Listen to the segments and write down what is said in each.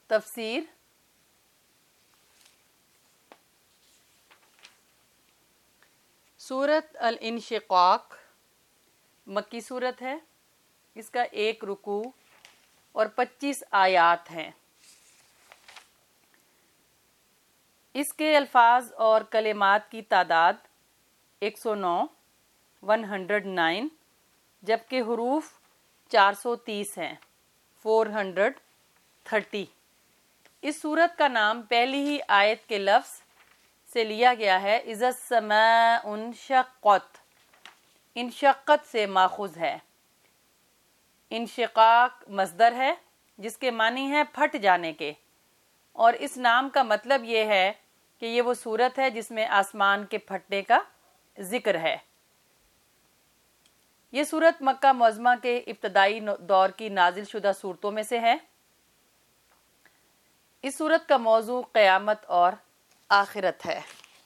تفسیر سورت الانشقاق مکی صورت ہے. اس کا 1 رکوع اور 25 آیات ہیں. اس کے الفاظ اور کلمات کی تعداد 109 جبکہ حروف 430 ہیں 430. اس سورت کا نام پہلی ہی آیت کے لفظ سے لیا گیا ہے. اذا السماء انشقت، انشقت سے ماخوذ ہے. انشقاق مصدر ہے جس کے معنی ہے پھٹ جانے کے، اور اس نام کا مطلب یہ ہے کہ یہ وہ سورت ہے جس میں آسمان کے پھٹنے کا ذکر ہے. یہ سورت مکہ معظمہ کے ابتدائی دور کی نازل شدہ سورتوں میں سے ہے. اس سورت کا موضوع قیامت اور آخرت ہے.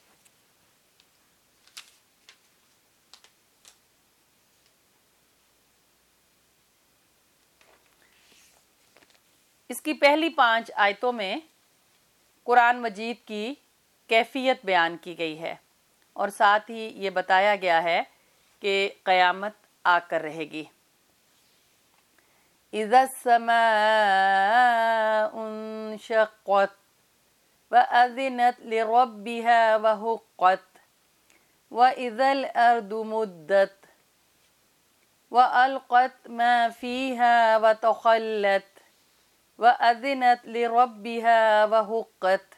اس کی پہلی 5 آیتوں میں قرآن مجید کی کیفیت بیان کی گئی ہے اور ساتھ ہی یہ بتایا گیا ہے کہ قیامت آ کر رہے گی. اذا السماء انشقت وأذنت لربها وحقت وإذا الأرض مدت وألقت ما فيها وتخلت وأذنت لربها وحقت.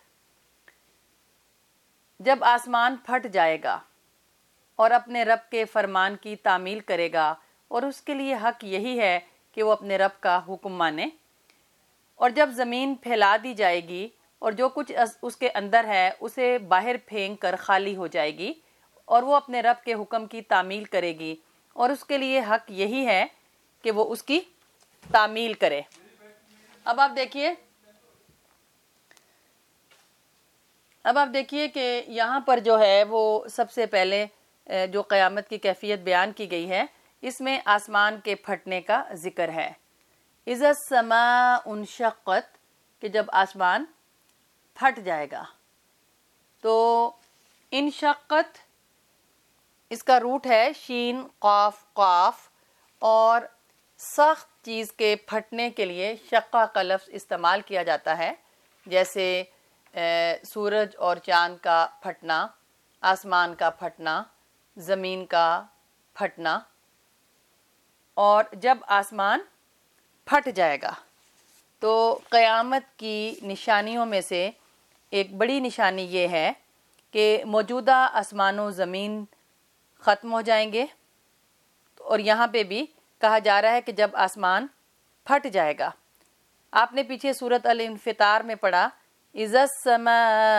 جب آسمان پھٹ جائے گا اور اپنے رب کے فرمان کی تعمیل کرے گا، اور اس کے لیے حق یہی ہے کہ وہ اپنے رب کا حکم مانے، اور جب زمین پھیلا دی جائے گی اور جو کچھ اس کے اندر ہے اسے باہر پھینک کر خالی ہو جائے گی، اور وہ اپنے رب کے حکم کی تعمیل کرے گی، اور اس کے لیے حق یہی ہے کہ وہ اس کی تعمیل کرے. اب آپ دیکھیے کہ یہاں پر جو ہے وہ سب سے پہلے جو قیامت کی کیفیت بیان کی گئی ہے اس میں آسمان کے پھٹنے کا ذکر ہے. اذا السماء انشقت، کہ جب آسمان پھٹ جائے گا. تو انشقت اس کا روٹ ہے شین قاف قاف، اور سخت چیز کے پھٹنے کے لیے شقہ کا لفظ استعمال کیا جاتا ہے، جیسے سورج اور چاند کا پھٹنا، آسمان کا پھٹنا، زمین کا پھٹنا. اور جب آسمان پھٹ جائے گا تو قیامت کی نشانیوں میں سے ایک بڑی نشانی یہ ہے کہ موجودہ آسمان و زمین ختم ہو جائیں گے. اور یہاں پہ بھی کہا جا رہا ہے کہ جب آسمان پھٹ جائے گا. آپ نے پیچھے سورت الانفطار میں پڑھا اذا السماء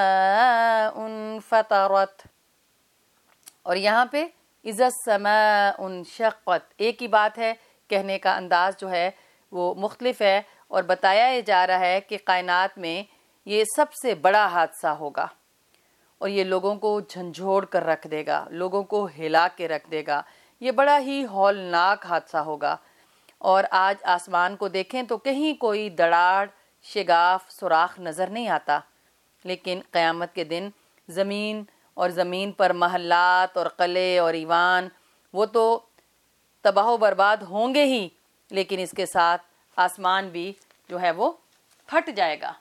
انفطرت، اور یہاں پہ اذا السماء انشقت. ایک ہی بات ہے، کہنے کا انداز جو ہے وہ مختلف ہے، اور بتایا یہ جا رہا ہے کہ کائنات میں یہ سب سے بڑا حادثہ ہوگا، اور یہ لوگوں کو جھنجھوڑ کر رکھ دے گا، لوگوں کو ہلا کے رکھ دے گا. یہ بڑا ہی ہولناک حادثہ ہوگا. اور آج آسمان کو دیکھیں تو کہیں کوئی دڑاڑ، شگاف، سوراخ نظر نہیں آتا، لیکن قیامت کے دن زمین اور زمین پر محلات اور قلعے اور ایوان وہ تو تباہ و برباد ہوں گے ہی، لیکن اس کے ساتھ آسمان بھی جو ہے وہ پھٹ جائے گا.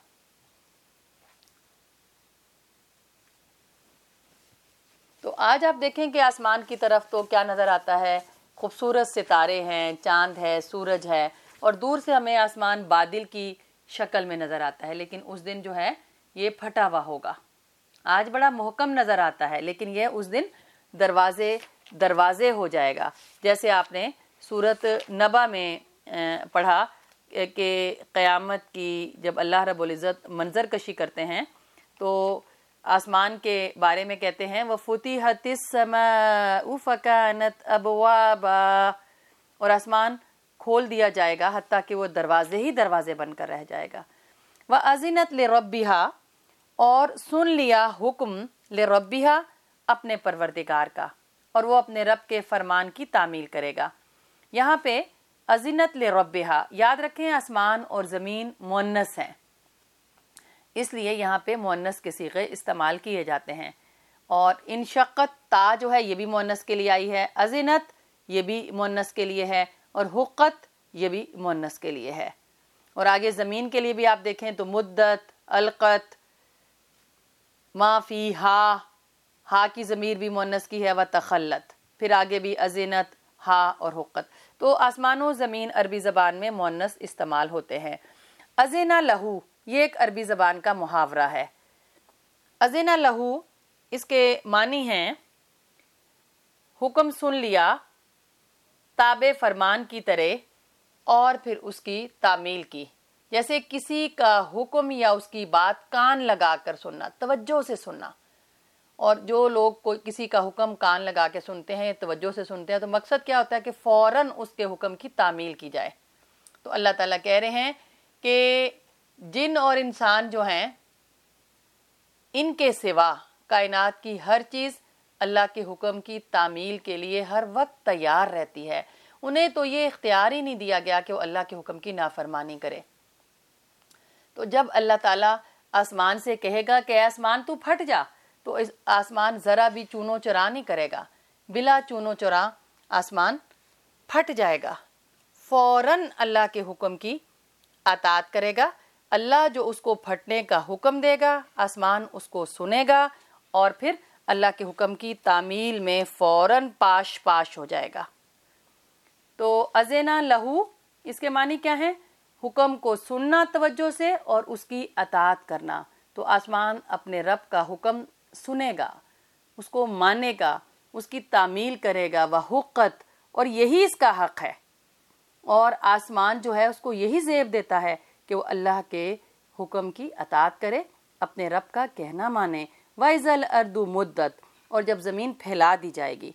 تو آج آپ دیکھیں کہ آسمان کی طرف تو کیا نظر آتا ہے، خوبصورت ستارے ہیں، چاند ہے، سورج ہے، اور دور سے ہمیں آسمان بادل کی شکل میں نظر آتا ہے، لیکن اس دن جو ہے یہ پھٹا ہوا ہوگا. آج بڑا محکم نظر آتا ہے، لیکن یہ اس دن دروازے ہو جائے گا. جیسے آپ نے سورت نبا میں پڑھا کہ قیامت کی جب اللہ رب العزت منظر کشی کرتے ہیں تو آسمان کے بارے میں کہتے ہیں وَفُتِحَتِ السَّمَاءُ فَكَانَتْ أَبْوَابًا، اور آسمان کھول دیا جائے گا حتیٰ کہ وہ دروازے ہی دروازے بن کر رہ جائے گا. وَأَذِنَتْ لِرَبِّهَا، اور سن لیا حکم لربها، اپنے پروردگار کا، اور وہ اپنے رب کے فرمان کی تعمیل کرے گا. یہاں پہ اذنت لربها، یاد رکھیں آسمان اور زمین مؤنث ہیں، اس لیے یہاں پہ مؤنث کے صیغے استعمال کیے جاتے ہیں. اور انشقت تا جو ہے یہ بھی مؤنث کے لیے آئی ہے، اذنت یہ بھی مؤنث کے لیے ہے، اور حقت یہ بھی مؤنث کے لیے ہے. اور آگے زمین کے لیے بھی آپ دیکھیں تو مدت، القت، ما فی ہا کی ضمیر بھی مؤنث کی ہے، و تخلت. پھر آگے بھی اذنت، ہا اور حقت. تو آسمان و زمین عربی زبان میں مؤنث استعمال ہوتے ہیں. اذن لہو یہ ایک عربی زبان کا محاورہ ہے. اذن لہو اس کے معنی ہیں حکم سن لیا تابع فرمان کی طرح اور پھر اس کی تعمیل کی. جیسے کسی کا حکم یا اس کی بات کان لگا کر سننا، توجہ سے سننا. اور جو لوگ کوئی کسی کا حکم کان لگا کے سنتے ہیں، توجہ سے سنتے ہیں، تو مقصد کیا ہوتا ہے کہ فوراً اس کے حکم کی تعمیل کی جائے. تو اللہ تعالیٰ کہہ رہے ہیں کہ جن اور انسان جو ہیں ان کے سوا کائنات کی ہر چیز اللہ کے حکم کی تعمیل کے لیے ہر وقت تیار رہتی ہے. انہیں تو یہ اختیار ہی نہیں دیا گیا کہ وہ اللہ کے حکم کی نافرمانی کرے. تو جب اللہ تعالیٰ آسمان سے کہے گا کہ اے آسمان تو پھٹ جا، تو اس آسمان ذرا بھی چونو چرا نہیں کرے گا، بلا چونو چرا آسمان پھٹ جائے گا. فوراً اللہ کے حکم کی اطاعت کرے گا. اللہ جو اس کو پھٹنے کا حکم دے گا آسمان اس کو سنے گا اور پھر اللہ کے حکم کی تعمیل میں فوراً پاش ہو جائے گا. تو اذنا لہو اس کے معنی کیا ہیں؟ حکم کو سننا توجہ سے اور اس کی اطاعت کرنا. تو آسمان اپنے رب کا حکم سنے گا، اس کو مانے گا، اس کی تعمیل کرے گا. وحقت اور یہی اس کا حق ہے. اور آسمان جو ہے اس کو یہی زیب دیتا ہے کہ وہ اللہ کے حکم کی اطاعت کرے، اپنے رب کا کہنا مانے. وَإِذَا الْأَرْضُ مُدَّتْ اور جب زمین پھیلا دی جائے گی.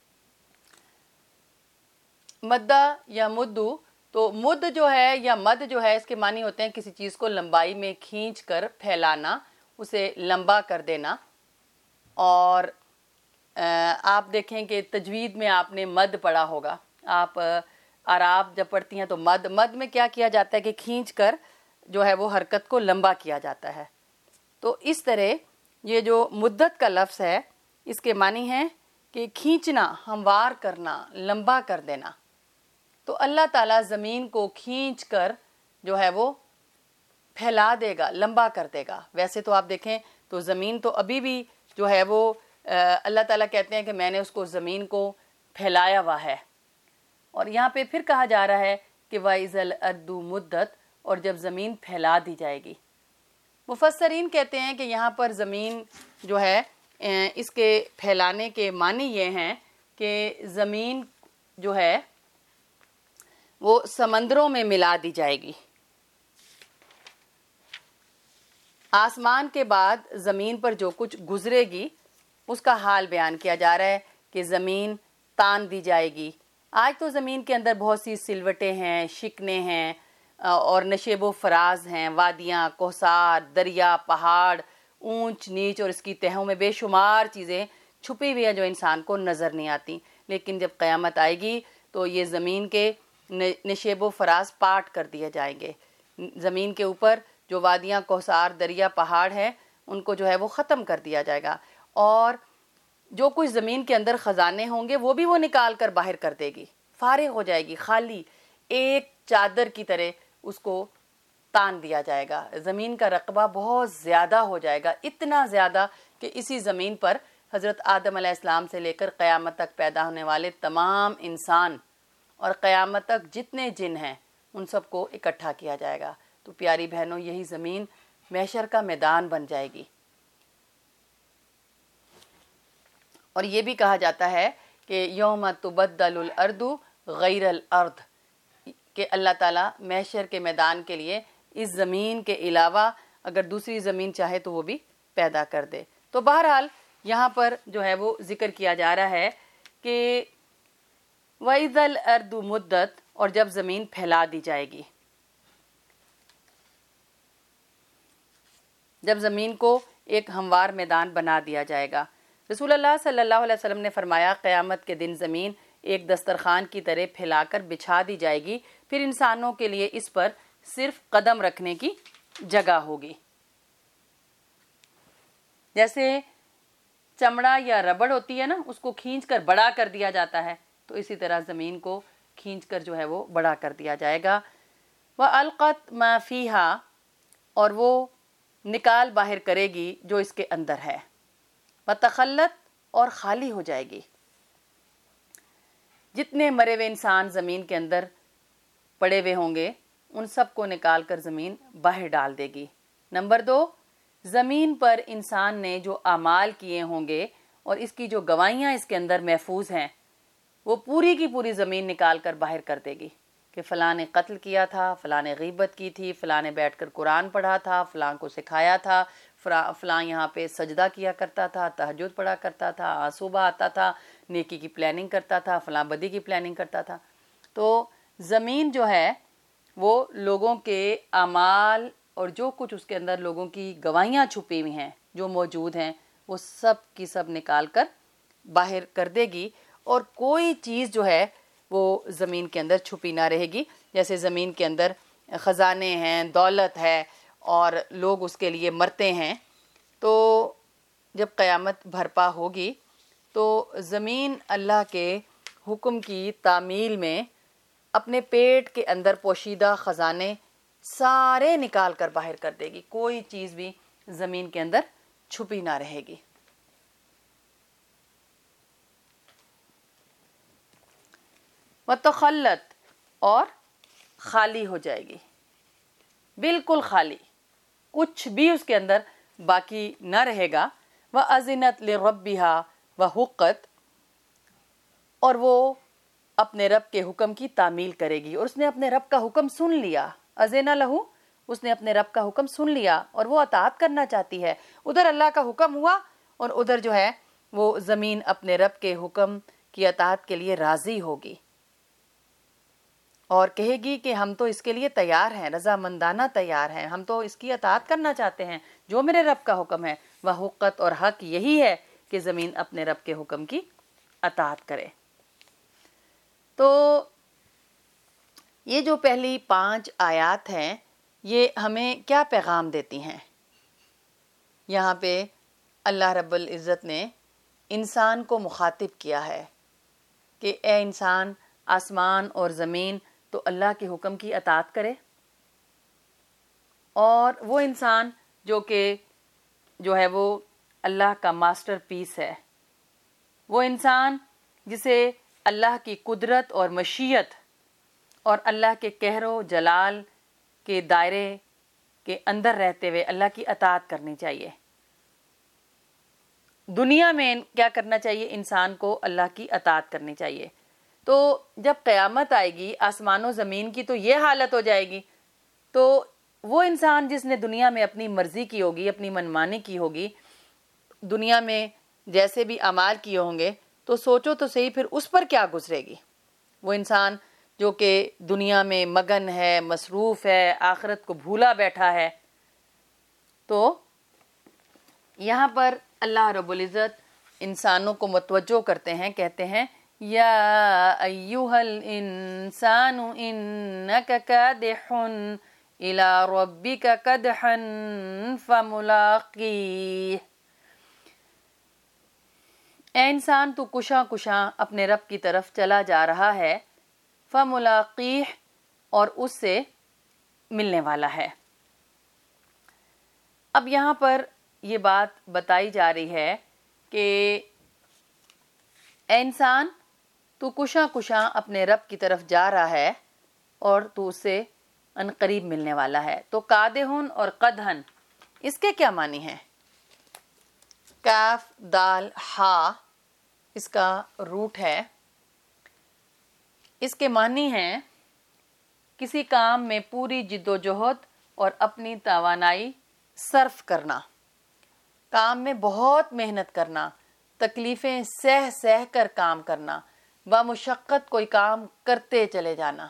مدہ یا مدو، تو مد جو ہے یا مد جو ہے اس کے معنی ہوتے ہیں کسی چیز کو لمبائی میں کھینچ کر پھیلانا، اسے لمبا کر دینا. اور آپ دیکھیں کہ تجوید میں آپ نے مد پڑھا ہوگا. آپ اعراب جب پڑھتی ہیں تو مد میں کیا کیا جاتا ہے کہ کھینچ کر جو ہے وہ حرکت کو لمبا کیا جاتا ہے. تو اس طرح یہ جو مدت کا لفظ ہے اس کے معنی ہیں کہ کھینچنا، ہموار کرنا، لمبا کر دینا. تو اللہ تعالیٰ زمین کو کھینچ کر جو ہے وہ پھیلا دے گا، لمبا کر دے گا. ویسے تو آپ دیکھیں تو زمین تو ابھی بھی جو ہے وہ اللہ تعالیٰ کہتے ہیں کہ میں نے اس کو زمین کو پھیلایا ہوا ہے. اور یہاں پہ پھر کہا جا رہا ہے کہ وَإِذَا الْأَرْضُ مُدَّتْ اور جب زمین پھیلا دی جائے گی. مفسرین کہتے ہیں کہ یہاں پر زمین جو ہے اس کے پھیلانے کے معنی یہ ہیں کہ زمین جو ہے وہ سمندروں میں ملا دی جائے گی. آسمان کے بعد زمین پر جو کچھ گزرے گی اس کا حال بیان کیا جا رہا ہے کہ زمین تان دی جائے گی. آج تو زمین کے اندر بہت سی سلوٹیں ہیں، شکنے ہیں اور نشیب و فراز ہیں، وادیاں، کوہسار، دریا، پہاڑ، اونچ نیچ اور اس کی تہوں میں بے شمار چیزیں چھپی ہوئی ہیں جو انسان کو نظر نہیں آتی. لیکن جب قیامت آئے گی تو یہ زمین کے نشیب و فراز پاٹ کر دیے جائیں گے. زمین کے اوپر جو وادیاں، کوہسار، دریا، پہاڑ ہیں ان کو جو ہے وہ ختم کر دیا جائے گا. اور جو کچھ زمین کے اندر خزانے ہوں گے وہ بھی وہ نکال کر باہر کر دے گی. فارغ ہو جائے گی، خالی ایک چادر کی طرح اس کو تان دیا جائے گا. زمین کا رقبہ بہت زیادہ ہو جائے گا، اتنا زیادہ کہ اسی زمین پر حضرت آدم علیہ السلام سے لے کر قیامت تک پیدا ہونے والے تمام انسان اور قیامت تک جتنے جن ہیں ان سب کو اکٹھا کیا جائے گا. تو پیاری بہنوں یہی زمین محشر کا میدان بن جائے گی. اور یہ بھی کہا جاتا ہے کہ یوم تبدل الارض غیر الارض، کہ اللہ تعالیٰ محشر کے میدان کے لیے اس زمین کے علاوہ اگر دوسری زمین چاہے تو وہ بھی پیدا کر دے. تو بہرحال یہاں پر جو ہے وہ ذکر کیا جا رہا ہے کہ وَإِذَا الْأَرْضُ مُدَّتْ اور جب زمین پھیلا دی جائے گی، جب زمین کو ایک ہموار میدان بنا دیا جائے گا. رسول اللہ صلی اللہ علیہ وسلم نے فرمایا قیامت کے دن زمین ایک دسترخوان کی طرح پھیلا کر بچھا دی جائے گی، پھر انسانوں کے لیے اس پر صرف قدم رکھنے کی جگہ ہوگی. جیسے چمڑا یا ربڑ ہوتی ہے نا، اس کو کھینچ کر بڑا کر دیا جاتا ہے، تو اسی طرح زمین کو کھینچ کر جو ہے وہ بڑا کر دیا جائے گا۔ وَأَلْقَتْ مَا فِيهَا، اور وہ نکال باہر کرے گی جو اس کے اندر ہے۔ وَتَخَلَّتْ، اور خالی ہو جائے گی۔ جتنے مرے ہوئے انسان زمین کے اندر پڑے ہوئے ہوں گے ان سب کو نکال کر زمین باہر ڈال دے گی۔ نمبر 2، زمین پر انسان نے جو اعمال کیے ہوں گے اور اس کی جو گواہیاں اس کے اندر محفوظ ہیں وہ پوری کی پوری زمین نکال کر باہر کر دے گی کہ فلاں نے قتل کیا تھا، فلاں نے غیبت کی تھی، فلاں نے بیٹھ کر قرآن پڑھا تھا، فلاں کو سکھایا تھا، فلاں یہاں پہ سجدہ کیا کرتا تھا، تہجد پڑھا کرتا تھا، صبح آتا تھا، نیکی کی پلاننگ کرتا تھا، فلاں بدی کی پلاننگ کرتا تھا۔ تو زمین جو ہے وہ لوگوں کے اعمال اور جو کچھ اس کے اندر لوگوں کی گواہیاں چھپی ہوئی ہیں جو موجود ہیں وہ سب کی سب نکال کر باہر کر دے گی، اور کوئی چیز جو ہے وہ زمین کے اندر چھپی نہ رہے گی۔ جیسے زمین کے اندر خزانے ہیں، دولت ہے، اور لوگ اس کے لیے مرتے ہیں، تو جب قیامت برپا ہوگی تو زمین اللہ کے حکم کی تعمیل میں اپنے پیٹ کے اندر پوشیدہ خزانے سارے نکال کر باہر کر دے گی، کوئی چیز بھی زمین کے اندر چھپی نہ رہے گی۔ وَتَخَلَّتْ، اور خالی ہو جائے گی، بالکل خالی، کچھ بھی اس کے اندر باقی نہ رہے گا۔ وَأَذِنَتْ لِرَبِّهَا وَحُقَّتْ، اور وہ اپنے رب کے حکم کی تعمیل کرے گی، اور اس نے اپنے رب کا حکم سن لیا۔ اذن لہ، اس نے اپنے رب کا حکم سن لیا اور وہ اطاعت کرنا چاہتی ہے۔ ادھر اللہ کا حکم ہوا اور ادھر جو ہے وہ زمین اپنے رب کے حکم کی اطاعت کے لیے راضی ہوگی اور کہے گی کہ ہم تو اس کے لیے تیار ہیں، رضامندانہ تیار ہیں، ہم تو اس کی اطاعت کرنا چاہتے ہیں جو میرے رب کا حکم ہے۔ وحقت، اور حق یہی ہے کہ زمین اپنے رب کے حکم کی اطاعت کرے۔ تو یہ جو پہلی 5 آیات ہیں یہ ہمیں کیا پیغام دیتی ہیں؟ یہاں پہ اللہ رب العزت نے انسان کو مخاطب کیا ہے کہ اے انسان، آسمان اور زمین تو اللہ کے حکم کی اطاعت کرے، اور وہ انسان جو ہے وہ اللہ کا ماسٹر پیس ہے، وہ انسان جسے اللہ کی قدرت اور مشیت اور اللہ کے قہر و جلال کے دائرے کے اندر رہتے ہوئے اللہ کی اطاعت کرنی چاہیے۔ دنیا میں کیا کرنا چاہیے؟ انسان کو اللہ کی اطاعت کرنی چاہیے۔ تو جب قیامت آئے گی آسمان و زمین کی تو یہ حالت ہو جائے گی، تو وہ انسان جس نے دنیا میں اپنی مرضی کی ہوگی، اپنی منمانی کی ہوگی، دنیا میں جیسے بھی اعمال کیے ہوں گے، تو سوچو تو صحیح پھر اس پر کیا گزرے گی۔ وہ انسان جو کہ دنیا میں مگن ہے، مصروف ہے، آخرت کو بھولا بیٹھا ہے۔ تو یہاں پر اللہ رب العزت انسانوں کو متوجہ کرتے ہیں، کہتے ہیں یا ایھا الانسان انک کادح الی ربک کدحا فملاقیہ، اے انسان تو کشاں کشاں اپنے رب کی طرف چلا جا رہا ہے، فملاقیہ، اور اس سے ملنے والا ہے۔ اب یہاں پر یہ بات بتائی جا رہی ہے کہ اے انسان تو کشاں کشاں اپنے رب کی طرف جا رہا ہے اور تو اس سے عنقریب ملنے والا ہے۔ تو قادحن اور قدحن اس کے کیا معنی ہیں؟ کاف دال ہا اس کا روٹ ہے، اس کے معنی ہیں کسی کام میں پوری جد و جہد اور اپنی توانائی صرف کرنا، کام میں بہت محنت کرنا، تکلیفیں سہ سہ کر کام کرنا، بمشقت کوئی کام کرتے چلے جانا۔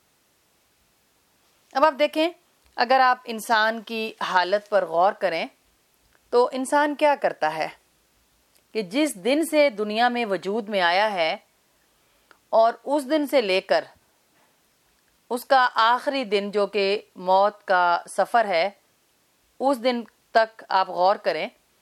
اب آپ دیکھیں، اگر آپ انسان کی حالت پر غور کریں تو انسان کیا کرتا ہے کہ جس دن سے دنیا میں وجود میں آیا ہے اور اس دن سے لے کر اس کا آخری دن جو کہ موت کا سفر ہے، اس دن تک آپ غور کریں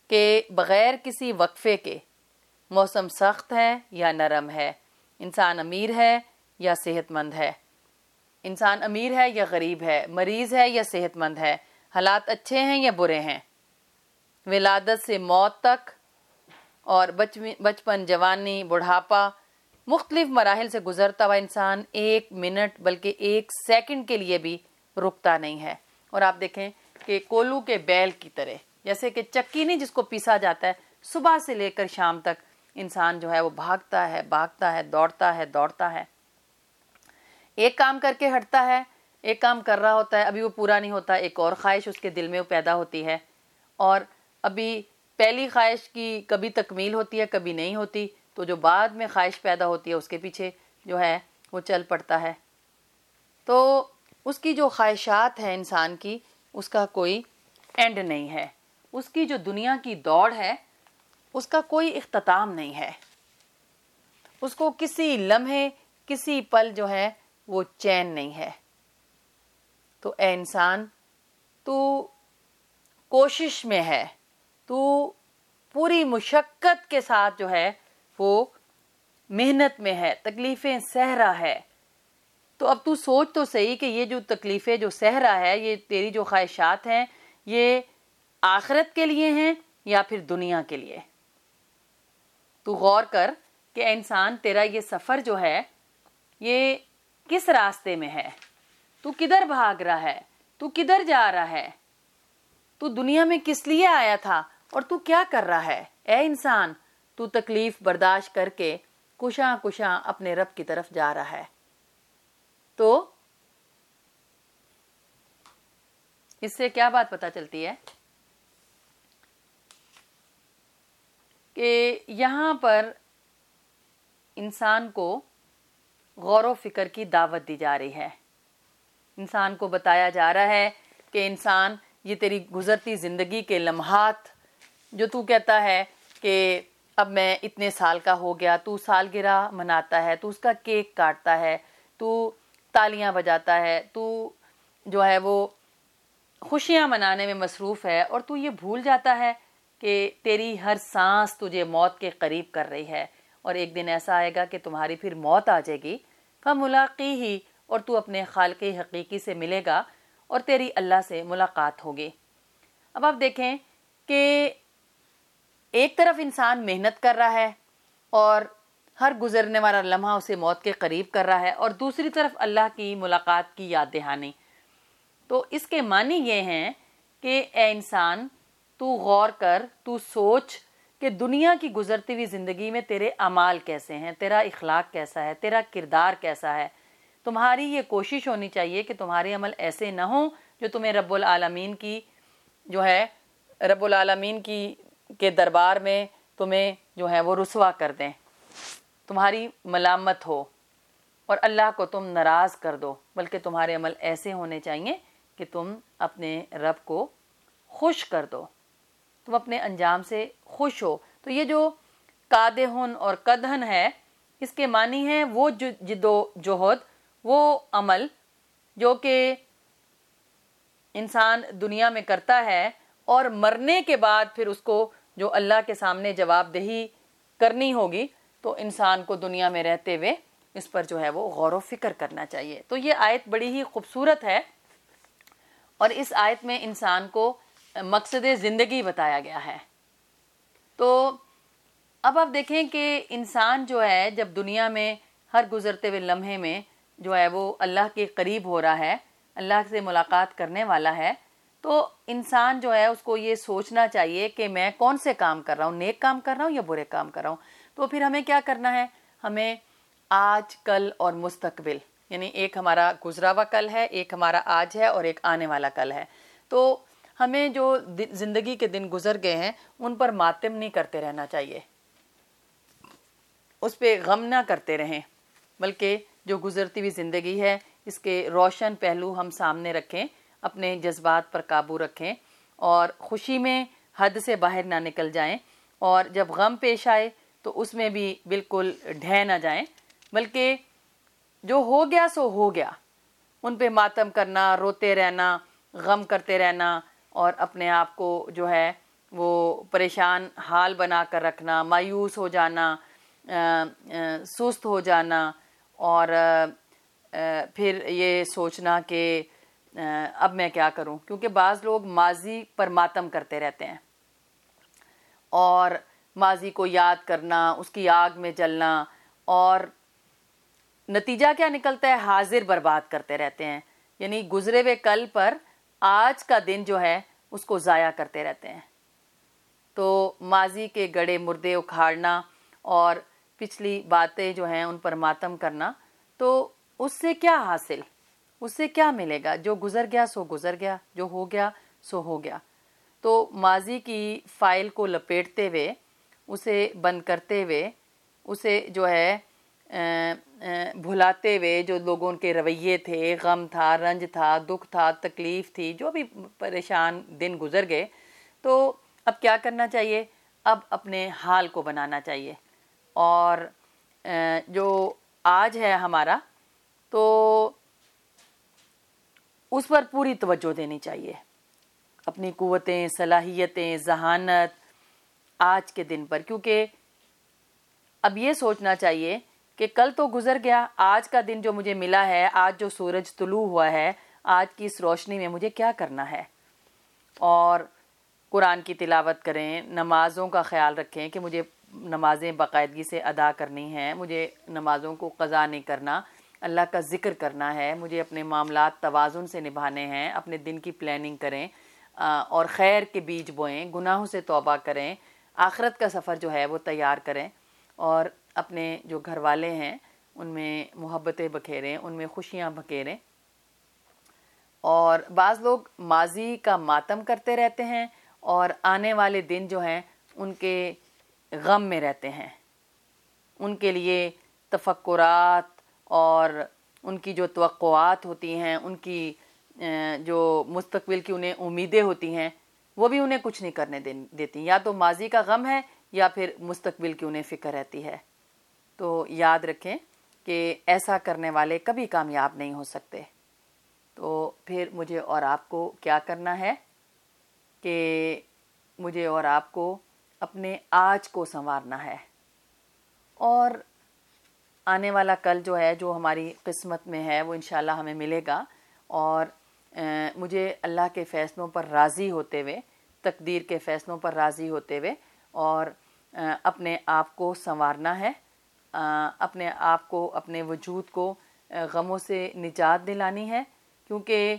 کہ بغیر کسی وقفے کے موسم سخت ہے یا نرم ہے، انسان امیر ہے یا صحت مند ہے، انسان امیر ہے یا غریب ہے، مریض ہے یا صحت مند ہے، حالات اچھے ہیں یا برے ہیں، ولادت سے موت تک اور بچپن، جوانی، بڑھاپا، مختلف مراحل سے گزرتا ہوا انسان 1 منٹ بلکہ 1 سیکنڈ کے لیے بھی رکتا نہیں ہے۔ اور آپ دیکھیں کہ کولو کے بیل کی طرح، جیسے کہ چکی نہیں جس کو پیسا جاتا ہے، صبح سے لے کر شام تک انسان جو ہے وہ بھاگتا ہے، دوڑتا ہے، ایک کام کر کے ہٹتا ہے، ایک کام کر رہا ہوتا ہے، ابھی وہ پورا نہیں ہوتا، ایک اور خواہش اس کے دل میں پیدا ہوتی ہے، اور ابھی پہلی خواہش کی کبھی تکمیل ہوتی ہے، کبھی نہیں ہوتی، تو جو بعد میں خواہش پیدا ہوتی ہے اس کے پیچھے جو ہے وہ چل پڑتا ہے۔ تو اس کی جو خواہشات ہے انسان کی، اس کا کوئی اینڈ نہیں ہے، اس کی جو دنیا کی دوڑ ہے اس کا کوئی اختتام نہیں ہے، اس کو کسی لمحے، کسی پل جو ہے وہ چین نہیں ہے۔ تو اے انسان، تو کوشش میں ہے، تو پوری مشقت کے ساتھ جو ہے وہ محنت میں ہے، تکلیفیں سہ رہا ہے، تو اب تو سوچ تو صحیح کہ یہ جو تکلیفیں جو سہ رہا ہے، یہ تیری جو خواہشات ہیں، یہ آخرت کے لیے ہیں یا پھر دنیا کے لیے؟ تو غور کر کہ انسان تیرا یہ سفر جو ہے یہ کس راستے میں ہے، تو کدھر بھاگ رہا ہے، تو کدھر جا رہا ہے، تو دنیا میں کس لیے آیا تھا اور تو کیا کر رہا ہے؟ اے انسان، تو تکلیف برداشت کر کے کشاں کشاں اپنے رب کی طرف جا رہا ہے۔ تو اس سے کیا بات پتہ چلتی ہے کہ یہاں پر انسان کو غور و فکر کی دعوت دی جا رہی ہے، انسان کو بتایا جا رہا ہے کہ انسان، یہ تیری گزرتی زندگی کے لمحات جو تو کہتا ہے کہ اب میں اتنے سال کا ہو گیا، تو سالگرہ مناتا ہے، تو اس کا کیک کاٹتا ہے، تو تالیاں بجاتا ہے، تو جو ہے وہ خوشیاں منانے میں مصروف ہے، اور تو یہ بھول جاتا ہے کہ تیری ہر سانس تجھے موت کے قریب کر رہی ہے، اور ایک دن ایسا آئے گا کہ تمہاری پھر موت آ جائے گی، فملاقی ہی، اور تو اپنے خالق حقیقی سے ملے گا اور تیری اللہ سے ملاقات ہوگی۔ اب آپ دیکھیں کہ ایک طرف انسان محنت کر رہا ہے اور ہر گزرنے والا لمحہ اسے موت کے قریب کر رہا ہے، اور دوسری طرف اللہ کی ملاقات کی یاد دہانی۔ تو اس کے معنی یہ ہیں کہ اے انسان، تو غور کر، تو سوچ کہ دنیا کی گزرتی ہوئی زندگی میں تیرے اعمال کیسے ہیں، تیرا اخلاق کیسا ہے، تیرا کردار کیسا ہے۔ تمہاری یہ کوشش ہونی چاہیے کہ تمہارے عمل ایسے نہ ہوں جو تمہیں رب العالمین کی جو ہے رب العالمین کی کے دربار میں تمہیں جو ہے وہ رسوا کر دیں، تمہاری ملامت ہو اور اللہ کو تم ناراض کر دو، بلکہ تمہارے عمل ایسے ہونے چاہیے کہ تم اپنے رب کو خوش کر دو، تم اپنے انجام سے خوش ہو۔ تو یہ جو قادحن اور قدحن ہے، اس کے معنی ہیں وہ جد و جہد، وہ عمل جو کہ انسان دنیا میں کرتا ہے اور مرنے کے بعد پھر اس کو جو اللہ کے سامنے جواب دہی کرنی ہوگی، تو انسان کو دنیا میں رہتے ہوئے اس پر جو ہے وہ غور و فکر کرنا چاہیے۔ تو یہ آیت بڑی ہی خوبصورت ہے، اور اس آیت میں انسان کو مقصد زندگی بتایا گیا ہے۔ تو اب آپ دیکھیں کہ انسان جو ہے جب دنیا میں ہر گزرتے ہوئے لمحے میں جو ہے وہ اللہ کے قریب ہو رہا ہے، اللہ سے ملاقات کرنے والا ہے، تو انسان جو ہے اس کو یہ سوچنا چاہیے کہ میں کون سے کام کر رہا ہوں، نیک کام کر رہا ہوں یا برے کام کر رہا ہوں۔ تو پھر ہمیں کیا کرنا ہے؟ ہمیں آج، کل اور مستقبل، یعنی ایک ہمارا گزرا ہوا کل ہے، ایک ہمارا آج ہے، اور ایک آنے والا کل ہے۔ تو ہمیں جو زندگی کے دن گزر گئے ہیں ان پر ماتم نہیں کرتے رہنا چاہیے، اس پہ غم نہ کرتے رہیں، بلکہ جو گزرتی ہوئی زندگی ہے اس کے روشن پہلو ہم سامنے رکھیں، اپنے جذبات پر قابو رکھیں، اور خوشی میں حد سے باہر نہ نکل جائیں، اور جب غم پیش آئے تو اس میں بھی بالکل ڈھہ نہ جائیں، بلکہ جو ہو گیا سو ہو گیا، ان پہ ماتم کرنا، روتے رہنا، غم کرتے رہنا، اور اپنے آپ کو جو ہے وہ پریشان حال بنا کر رکھنا، مایوس ہو جانا، سست ہو جانا، اور پھر یہ سوچنا کہ اب میں کیا کروں، کیونکہ بعض لوگ ماضی پر ماتم کرتے رہتے ہیں اور ماضی کو یاد کرنا، اس کی آگ میں جلنا، اور نتیجہ کیا نکلتا ہے، حاضر برباد کرتے رہتے ہیں، یعنی گزرے ہوئے کل پر آج کا دن جو ہے اس کو ضائع کرتے رہتے ہیں۔ تو ماضی کے گڑے مردے اکھاڑنا اور پچھلی باتیں جو ہیں ان پر ماتم کرنا، تو اس سے کیا حاصل، اس سے کیا ملے گا؟ جو گزر گیا سو گزر گیا، جو ہو گیا سو ہو گیا۔ تو ماضی کی فائل کو لپیٹتے ہوئے، اسے بند کرتے ہوئے، اسے جو ہے بھلاتے ہوئے، جو لوگوں کے رویے تھے، غم تھا، رنج تھا، دکھ تھا، تکلیف تھی، جو بھی پریشان دن گزر گئے، تو اب کیا کرنا چاہیے؟ اب اپنے حال کو بنانا چاہیے، اور جو آج ہے ہمارا، تو اس پر پوری توجہ دینی چاہیے، اپنی قوتیں، صلاحیتیں، ذہانت آج کے دن پر، کیونکہ اب یہ سوچنا چاہیے کہ کل تو گزر گیا، آج کا دن جو مجھے ملا ہے، آج جو سورج طلوع ہوا ہے، آج کی اس روشنی میں مجھے کیا کرنا ہے، اور قرآن کی تلاوت کریں، نمازوں کا خیال رکھیں کہ مجھے نمازیں باقاعدگی سے ادا کرنی ہیں، مجھے نمازوں کو قضا نہیں کرنا، اللہ کا ذکر کرنا ہے، مجھے اپنے معاملات توازن سے نبھانے ہیں، اپنے دن کی پلاننگ کریں، اور خیر کے بیج بوئیں، گناہوں سے توبہ کریں، آخرت کا سفر جو ہے وہ تیار کریں، اور اپنے جو گھر والے ہیں ان میں محبتیں بکھیریں، ان میں خوشیاں بکھیریں۔ اور بعض لوگ ماضی کا ماتم کرتے رہتے ہیں اور آنے والے دن جو ہیں ان کے غم میں رہتے ہیں، ان کے لیے تفکرات اور ان کی جو توقعات ہوتی ہیں، ان کی جو مستقبل کی انہیں امیدیں ہوتی ہیں، وہ بھی انہیں کچھ نہیں کرنے دیتی، یا تو ماضی کا غم ہے یا پھر مستقبل کی انہیں فکر رہتی ہے۔ تو یاد رکھیں کہ ایسا کرنے والے کبھی کامیاب نہیں ہو سکتے۔ تو پھر مجھے اور آپ کو کیا کرنا ہے کہ مجھے اور آپ کو اپنے آج کو سنوارنا ہے، اور آنے والا کل جو ہے، جو ہماری قسمت میں ہے، وہ انشاءاللہ ہمیں ملے گا، اور مجھے اللہ کے فیصلوں پر راضی ہوتے ہوئے، تقدیر کے فیصلوں پر راضی ہوتے ہوئے، اور اپنے آپ کو سنوارنا ہے، اپنے آپ کو، اپنے وجود کو غموں سے نجات دلانی ہے، کیونکہ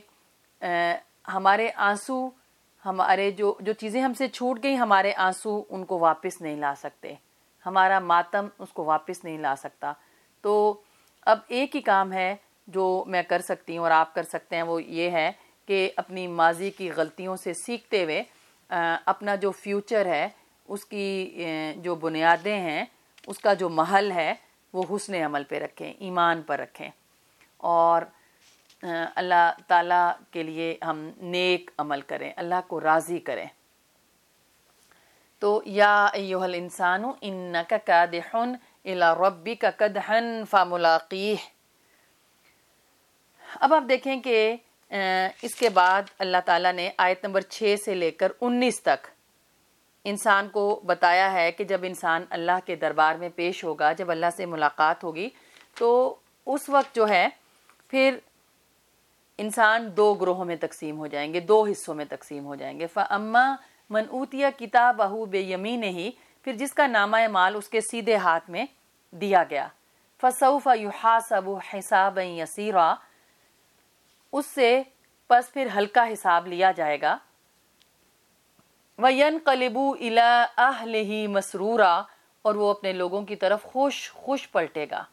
ہمارے آنسو، ہمارے جو چیزیں ہم سے چھوٹ گئی، ہمارے آنسو ان کو واپس نہیں لا سکتے، ہمارا ماتم اس کو واپس نہیں لا سکتا۔ تو اب ایک ہی کام ہے جو میں کر سکتی ہوں اور آپ کر سکتے ہیں، وہ یہ ہے کہ اپنی ماضی کی غلطیوں سے سیکھتے ہوئے اپنا جو فیوچر ہے، اس کی جو بنیادیں ہیں، اس کا جو محل ہے، وہ حسن عمل پہ رکھیں، ایمان پر رکھیں، اور اللہ تعالیٰ کے لیے ہم نیک عمل کریں، اللہ کو راضی کریں۔ تو یا ایھا الانسان انک کادح الی ربک کدحا فملاقیہ۔ اب آپ دیکھیں کہ اس کے بعد اللہ تعالیٰ نے آیت نمبر 6 سے لے کر 19 تک انسان کو بتایا ہے کہ جب انسان اللہ کے دربار میں پیش ہوگا، جب اللہ سے ملاقات ہوگی، تو اس وقت جو ہے پھر انسان دو گروہوں میں تقسیم ہو جائیں گے، دو حصوں میں تقسیم ہو جائیں گے۔ فَأَمَّا مَنْ أُوتِيَ كِتَابَهُ بِيَمِينِهِ، پھر جس کا نامہ مال اس کے سیدھے ہاتھ میں دیا گیا، فَسَوْفَ يُحَاسَبُ حِسَابًا يَسِيرًا، اس سے پس پھر ہلکا حساب لیا جائے گا، وَيَنْقَلِبُ إِلَىٰ أَهْلِهِ مَسْرُورًا، اور وہ اپنے لوگوں کی طرف خوش پلٹے گا۔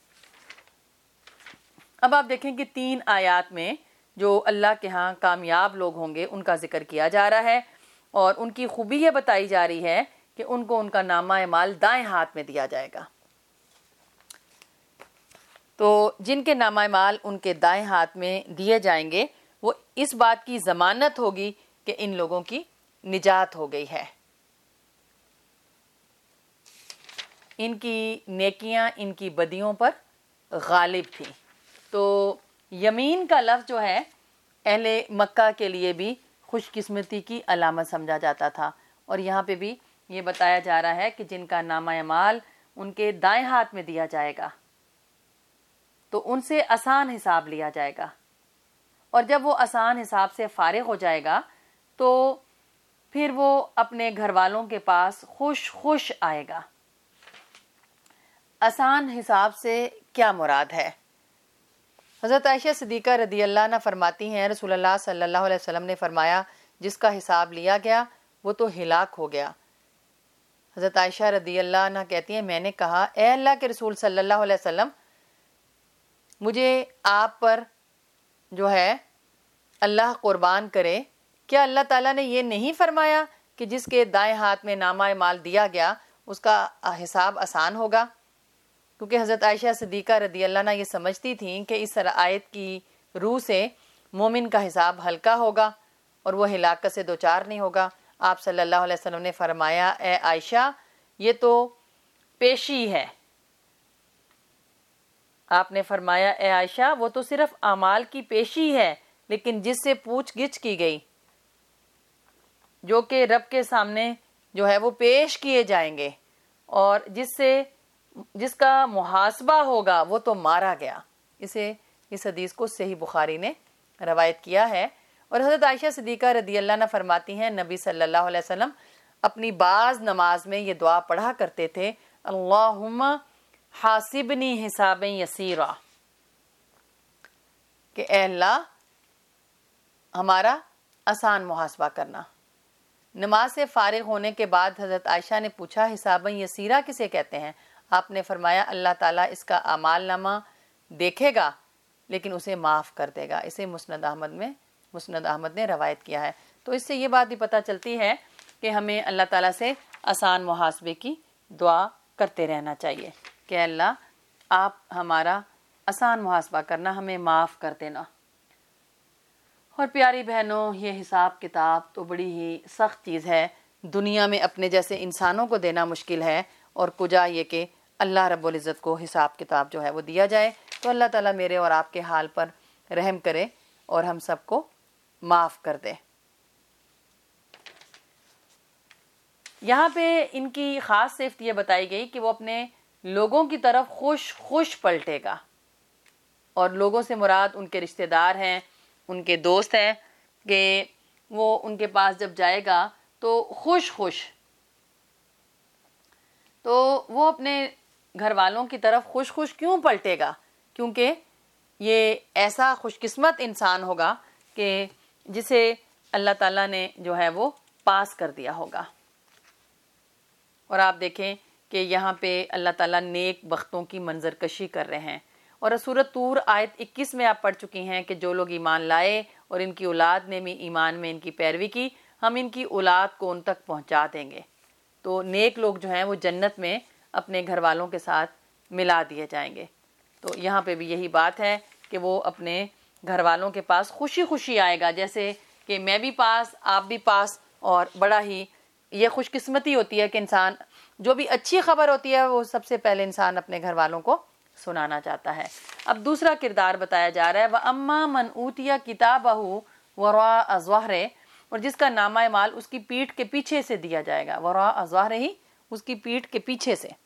اب آپ دیکھیں کہ 3 آیات میں جو اللہ کے ہاں کامیاب لوگ ہوں گے ان کا ذکر کیا جا رہا ہے، اور ان کی خوبی یہ بتائی جا رہی ہے کہ ان کو ان کا نامہ مال دائیں ہاتھ میں دیا جائے گا۔ تو جن کے نامہ مال ان کے دائیں ہاتھ میں دیے جائیں گے، وہ اس بات کی ضمانت ہوگی کہ ان لوگوں کی نجات ہو گئی ہے، ان کی نیکیاں ان کی بدیوں پر غالب تھیں۔ تو یمین کا لفظ جو ہے اہل مکہ کے لیے بھی خوش قسمتی کی علامت سمجھا جاتا تھا، اور یہاں پہ بھی یہ بتایا جا رہا ہے کہ جن کا نامہ اعمال ان کے دائیں ہاتھ میں دیا جائے گا تو ان سے آسان حساب لیا جائے گا، اور جب وہ آسان حساب سے فارغ ہو جائے گا تو پھر وہ اپنے گھر والوں کے پاس خوش خوش آئے گا۔ آسان حساب سے کیا مراد ہے؟ حضرت عائشہ صدیقہ رضی اللہ عنہ فرماتی ہیں رسول اللہ صلی اللہ علیہ وسلم نے فرمایا جس کا حساب لیا گیا وہ تو ہلاک ہو گیا۔ حضرت عائشہ رضی اللہ عنہ کہتی ہیں میں نے کہا اے اللہ کے رسول صلی اللہ علیہ وسلم، مجھے آپ پر جو ہے اللہ قربان کرے، کیا اللہ تعالیٰ نے یہ نہیں فرمایا کہ جس کے دائیں ہاتھ میں نامہ اعمال دیا گیا اس کا حساب آسان ہوگا؟ کیونکہ حضرت عائشہ صدیقہ رضی اللہ عنہ یہ سمجھتی تھیں کہ اس آیت کی روح سے مومن کا حساب ہلکا ہوگا اور وہ ہلاکت سے دوچار نہیں ہوگا۔ آپ صلی اللہ علیہ وسلم نے فرمایا اے عائشہ یہ تو پیشی ہے۔ آپ نے فرمایا اے عائشہ وہ تو صرف اعمال کی پیشی ہے، لیکن جس سے پوچھ گچھ کی گئی، جو کہ رب کے سامنے جو ہے وہ پیش کیے جائیں گے، اور جس کا محاسبہ ہوگا وہ تو مارا گیا۔ اس حدیث کو صحیح بخاری نے روایت کیا ہے۔ اور حضرت عائشہ صدیقہ رضی اللہ عنہ فرماتی ہیں نبی صلی اللہ علیہ وسلم اپنی بعض نماز میں یہ دعا پڑھا کرتے تھے اللہم حاسبنی حسابا یسیرا، کہ اے اللہ ہمارا آسان محاسبہ کرنا۔ نماز سے فارغ ہونے کے بعد حضرت عائشہ نے پوچھا حسابا یسیرا کسے کہتے ہیں؟ آپ نے فرمایا اللہ تعالیٰ اس کا اعمال نامہ دیکھے گا لیکن اسے معاف کر دے گا۔ اسے مسند احمد نے روایت کیا ہے۔ تو اس سے یہ بات بھی پتہ چلتی ہے کہ ہمیں اللہ تعالیٰ سے آسان محاسبے کی دعا کرتے رہنا چاہیے کہ اللہ آپ ہمارا آسان محاسبہ کرنا، ہمیں معاف کر دینا۔ اور پیاری بہنوں یہ حساب کتاب تو بڑی ہی سخت چیز ہے، دنیا میں اپنے جیسے انسانوں کو دینا مشکل ہے، اور کجا یہ کہ اللہ رب العزت کو حساب کتاب جو ہے وہ دیا جائے۔ تو اللہ تعالیٰ میرے اور آپ کے حال پر رحم کرے اور ہم سب کو معاف کر دے۔ یہاں پہ ان کی خاص صفت یہ بتائی گئی کہ وہ اپنے لوگوں کی طرف خوش خوش پلٹے گا، اور لوگوں سے مراد ان کے رشتہ دار ہیں، ان کے دوست ہیں، کہ وہ ان کے پاس جب جائے گا تو خوش خوش، تو وہ اپنے گھر والوں کی طرف خوش خوش کیوں پلٹے گا؟ کیونکہ یہ ایسا خوش قسمت انسان ہوگا کہ جسے اللہ تعالیٰ نے جو ہے وہ پاس کر دیا ہوگا۔ اور آپ دیکھیں کہ یہاں پہ اللہ تعالیٰ نیک بختوں کی منظر کشی کر رہے ہیں، اور سورۃ طور آیت 21 میں آپ پڑھ چکی ہیں کہ جو لوگ ایمان لائے اور ان کی اولاد نے بھی ایمان میں ان کی پیروی کی، ہم ان کی اولاد کو ان تک پہنچا دیں گے۔ تو نیک لوگ جو ہیں وہ جنت میں اپنے گھر والوں کے ساتھ ملا دیے جائیں گے۔ تو یہاں پہ بھی یہی بات ہے کہ وہ اپنے گھر والوں کے پاس خوشی خوشی آئے گا، جیسے کہ میں بھی پاس آپ بھی پاس، اور بڑا ہی یہ خوش قسمتی ہوتی ہے کہ انسان جو بھی اچھی خبر ہوتی ہے وہ سب سے پہلے انسان اپنے گھر والوں کو سنانا چاہتا ہے۔ اب دوسرا کردار بتایا جا رہا ہے وَأَمَّا مَنْ أُوتِيَ كِتَابَهُ وَرَاءَ ظَهْرِهِ، اور جس کا نامہ اعمال اس کی پیٹھ کے پیچھے سے دیا جائے گا، وَرَاءَ ظَهْرِهِ اس کی پیٹھ کے پیچھے سے۔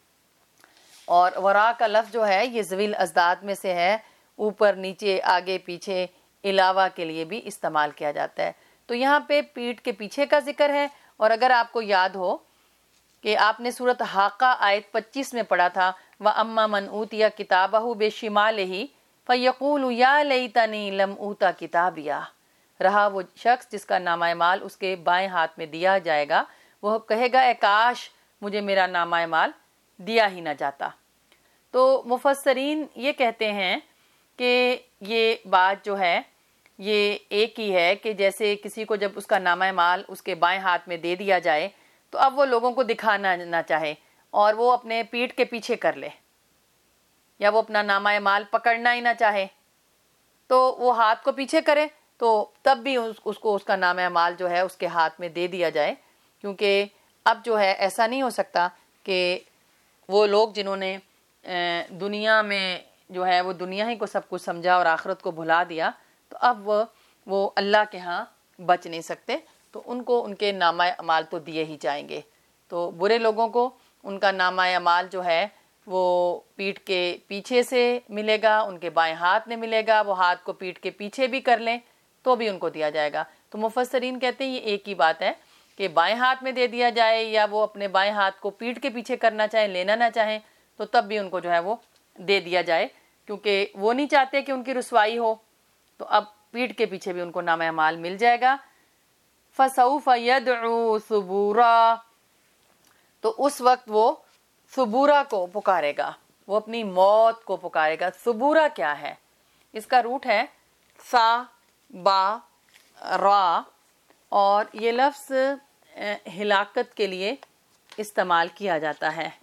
اور وراء کا لفظ جو ہے یہ ذویل ازداد میں سے ہے، اوپر نیچے آگے پیچھے علاوہ کے لیے بھی استعمال کیا جاتا ہے۔ تو یہاں پہ پیٹھ کے پیچھے کا ذکر ہے، اور اگر آپ کو یاد ہو کہ آپ نے سورۃ حاقہ آیت 25 میں پڑھا تھا وَأَمَّا مَنْ أُوتِيَ كِتَابَهُ بِشِمَالِهِ فَيَقُولُ يَا لَيْتَنِي لَمْ أُوتَ كِتَابِيَهْ، رہا وہ شخص جس کا نامہ اعمال اس کے بائیں ہاتھ میں دیا جائے گا، وہ کہے گا اے کاش مجھے میرا نامہ اعمال دیا ہی نہ جاتا۔ تو مفسرین یہ کہتے ہیں کہ یہ بات جو ہے یہ ایک ہی ہے کہ جیسے کسی کو جب اس کا نامہ اعمال اس کے بائیں ہاتھ میں دے دیا جائے تو اب وہ لوگوں کو دکھانا نہ چاہے اور وہ اپنے پیٹھ کے پیچھے کر لے، یا وہ اپنا نامہ اعمال پکڑنا ہی نہ چاہے تو وہ ہاتھ کو پیچھے کرے، تو تب بھی اس کو اس کا نامہ اعمال جو ہے اس کے ہاتھ میں دے دیا جائے، کیونکہ اب جو ہے ایسا نہیں ہو سکتا کہ وہ لوگ جنہوں نے دنیا میں جو ہے وہ دنیا ہی کو سب کچھ سمجھا اور آخرت کو بھلا دیا، تو اب وہ اللہ کے ہاں بچ نہیں سکتے، تو ان کو ان کے نامہ اعمال تو دیے ہی جائیں گے. تو برے لوگوں کو ان کا نامہ اعمال جو ہے وہ پیٹھ کے پیچھے سے ملے گا، ان کے بائیں ہاتھ میں ملے گا. وہ ہاتھ کو پیٹھ کے پیچھے بھی کر لیں تو بھی ان کو دیا جائے گا. تو مفسرین کہتے ہیں یہ ایک ہی بات ہے کہ بائیں ہاتھ میں دے دیا جائے یا وہ اپنے بائیں ہاتھ کو پیٹھ کے پیچھے کرنا چاہیں، لینا نہ چاہیں، تو تب بھی ان کو جو ہے وہ دے دیا جائے، کیونکہ وہ نہیں چاہتے کہ ان کی رسوائی ہو. تو اب پیٹھ کے پیچھے بھی ان کو نامہ اعمال مل جائے گا. فَسَوْفَ يَدْعُو ثُبُورًا، تو اس وقت وہ ثبورا کو پکارے گا، وہ اپنی موت کو پکارے گا. ثبورا کیا ہے؟ اس کا روٹ ہے سا با را، اور یہ لفظ ہلاکت کے لیے استعمال کیا جاتا ہے.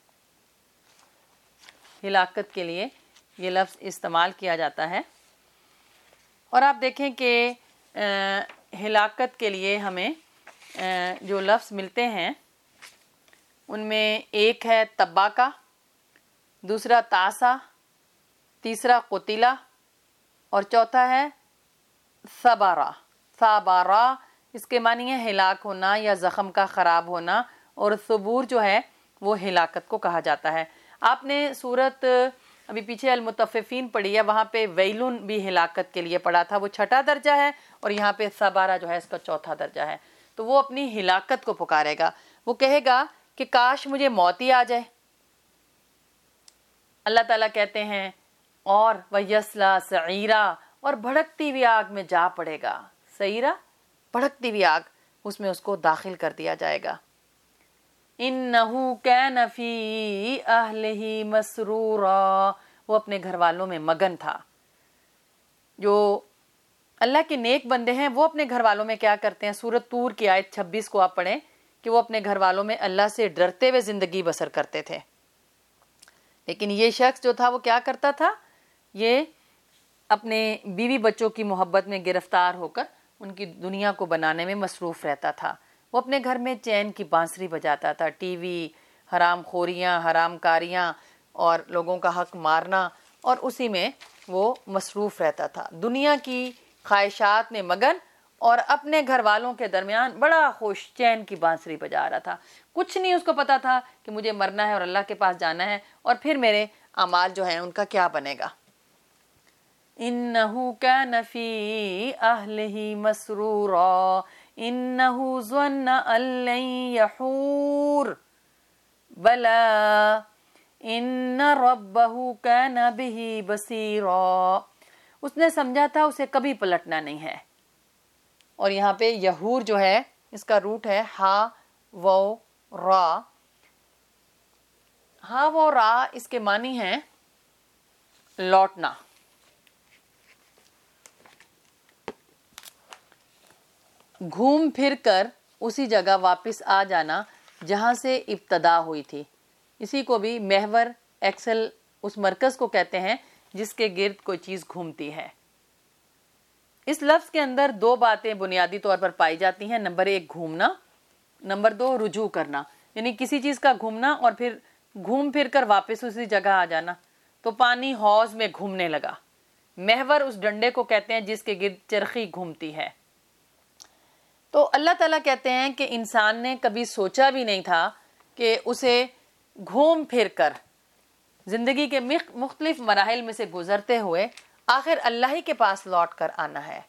ہلاکت کے لیے یہ لفظ استعمال کیا جاتا ہے. اور آپ دیکھیں کہ ہلاکت کے لیے ہمیں جو لفظ ملتے ہیں ان میں ایک ہے تبا کا، دوسرا تاسا، تیسرا قتیلا، اور چوتھا ہے سبارا. سابارا اس کے معنی ہے ہلاک ہونا یا زخم کا خراب ہونا، اور ثبور جو ہے وہ ہلاکت کو کہا جاتا ہے. آپ نے سورت ابھی پیچھے المطففین پڑھی ہے، وہاں پہ ویلن بھی ہلاکت کے لیے پڑھا تھا، وہ 6واں درجہ ہے، اور یہاں پہ سبارا جو ہے اس کا 4تھا درجہ ہے. تو وہ اپنی ہلاکت کو پکارے گا، وہ کہے گا کہ کاش مجھے موت ہی آ جائے. اللہ تعالیٰ کہتے ہیں اور وَيَصْلَىٰ سَعِيرًا، اور بھڑکتی ہوئی آگ میں جا پڑے گا. سعیرہ بھڑکتی ہوئی آگ، اس میں اس کو داخل کر دیا جائے گا. إِنَّهُ كَانَ فِي أَهْلِهِ مَسْرُورًا، وہ اپنے گھر والوں میں مگن تھا. جو اللہ کے نیک بندے ہیں وہ اپنے گھر والوں میں کیا کرتے ہیں؟ سورۃ طور کی آیت 26 کو آپ پڑھیں کہ وہ اپنے گھر والوں میں اللہ سے ڈرتے ہوئے زندگی بسر کرتے تھے. لیکن یہ شخص جو تھا وہ کیا کرتا تھا؟ یہ اپنے بیوی بچوں کی محبت میں گرفتار ہو کر ان کی دنیا کو بنانے میں مصروف رہتا تھا. وہ اپنے گھر میں چین کی بانسری بجاتا تھا، ٹی وی، حرام خوریاں، حرام کاریاں اور لوگوں کا حق مارنا، اور اسی میں وہ مصروف رہتا تھا. دنیا کی خواہشات میں مگن، اور اپنے گھر والوں کے درمیان بڑا خوش چین کی بانسری بجا رہا تھا. کچھ نہیں اس کو پتا تھا کہ مجھے مرنا ہے اور اللہ کے پاس جانا ہے، اور پھر میرے اعمال جو ہیں ان کا کیا بنے گا. إِنَّهُ كَانَ فِي أَهْلِهِ مَسْرُورًا إِنَّهُ ظَنَّ أَن لَّن يَحُورَ بَلَىٰ إِنَّ رَبَّهُ كَانَ بِهِ بَصِيرًا، اس نے سمجھا تھا اسے کبھی پلٹنا نہیں ہے. اور یہاں پہ یحور جو ہے اس کا روٹ ہے ہا و را. ہا و را اس کے معنی ہیں لوٹنا. گھوم پھر کر اسی جگہ واپس آ جانا جہاں سے ابتدا ہوئی تھی. اسی کو بھی محور ایکسل اس مرکز کو کہتے ہیں جس کے گرد کوئی چیز گھومتی ہے. اس لفظ کے اندر 2 باتیں بنیادی طور پر پائی جاتی ہیں. نمبر 1 گھومنا، نمبر 2 رجوع کرنا، یعنی کسی چیز کا گھومنا اور پھر گھوم پھر کر واپس اسی جگہ آ جانا. تو پانی حوض میں گھومنے لگا. محور اس ڈنڈے کو کہتے ہیں جس کے گرد چرخی گھومتی ہے. تو اللہ تعالیٰ کہتے ہیں کہ انسان نے کبھی سوچا بھی نہیں تھا کہ اسے گھوم پھر کر زندگی کے مختلف مراحل میں سے گزرتے ہوئے آخر اللہ ہی کے پاس لوٹ کر آنا ہے.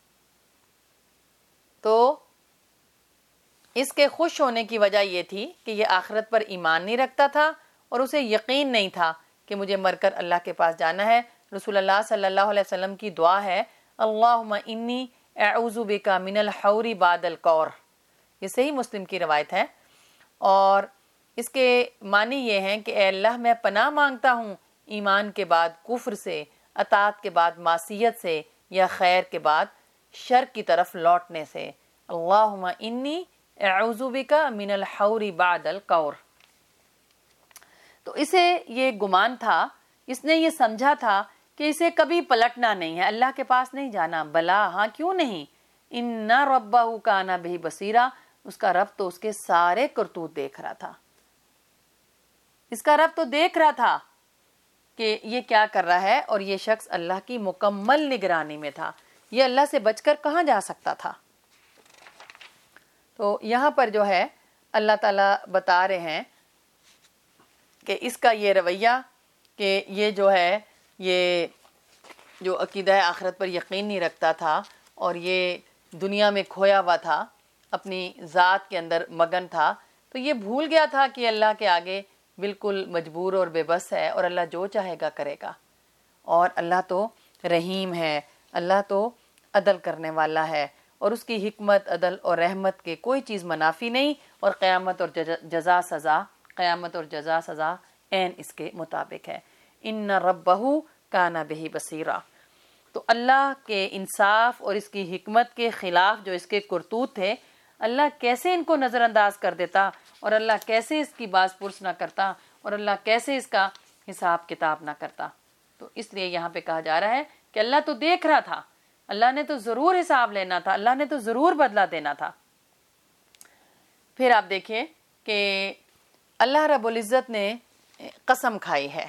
تو اس کے خوش ہونے کی وجہ یہ تھی کہ یہ آخرت پر ایمان نہیں رکھتا تھا اور اسے یقین نہیں تھا کہ مجھے مر کر اللہ کے پاس جانا ہے. رسول اللہ صلی اللہ علیہ وسلم کی دعا ہے اللہم انی اعوذ بک من الحور بعد القور. یہ صحیح مسلم کی روایت ہے، اور اس کے معنی یہ ہیں کہ اے اللہ میں پناہ مانگتا ہوں ایمان کے بعد کفر سے، اطاعت کے بعد معصیت سے، یا خیر کے بعد شر کی طرف لوٹنے سے. اللہم انی اعوذ بک من الحور بعد القور. تو اسے یہ گمان تھا، اس نے یہ سمجھا تھا کہ اسے کبھی پلٹنا نہیں ہے، اللہ کے پاس نہیں جانا. بلا، ہاں کیوں نہیں، ان ربہ کان بہ بصیرا، اس کا رب تو اس کے سارے کرتوت دیکھ رہا تھا. اس کا رب تو دیکھ رہا تھا کہ یہ کیا کر رہا ہے، اور یہ شخص اللہ کی مکمل نگرانی میں تھا. یہ اللہ سے بچ کر کہاں جا سکتا تھا. تو یہاں پر جو ہے اللہ تعالیٰ بتا رہے ہیں کہ اس کا یہ رویہ کہ یہ جو ہے، یہ جو عقیدہ آخرت پر یقین نہیں رکھتا تھا اور یہ دنیا میں کھویا ہوا تھا، اپنی ذات کے اندر مگن تھا، تو یہ بھول گیا تھا کہ اللہ کے آگے بالکل مجبور اور بے بس ہے، اور اللہ جو چاہے گا کرے گا، اور اللہ تو رحیم ہے، اللہ تو عدل کرنے والا ہے، اور اس کی حکمت، عدل اور رحمت کے کوئی چیز منافی نہیں، اور قیامت اور جزا سزا عین اس کے مطابق ہے۔ ان ربہ کان بہ بصیرا۔ تو اللہ کے انصاف اور اس کی حکمت کے خلاف جو اس کے کرتوت تھے، اللہ کیسے ان کو نظر انداز کر دیتا، اور اللہ کیسے اس کی باز پرس نہ کرتا، اور اللہ کیسے اس کا حساب کتاب نہ کرتا۔ تو اس لیے یہاں پہ کہا جا رہا ہے کہ اللہ تو دیکھ رہا تھا، اللہ نے تو ضرور حساب لینا تھا، اللہ نے تو ضرور بدلہ دینا تھا۔ پھر آپ دیکھیں کہ اللہ رب العزت نے قسم کھائی ہے،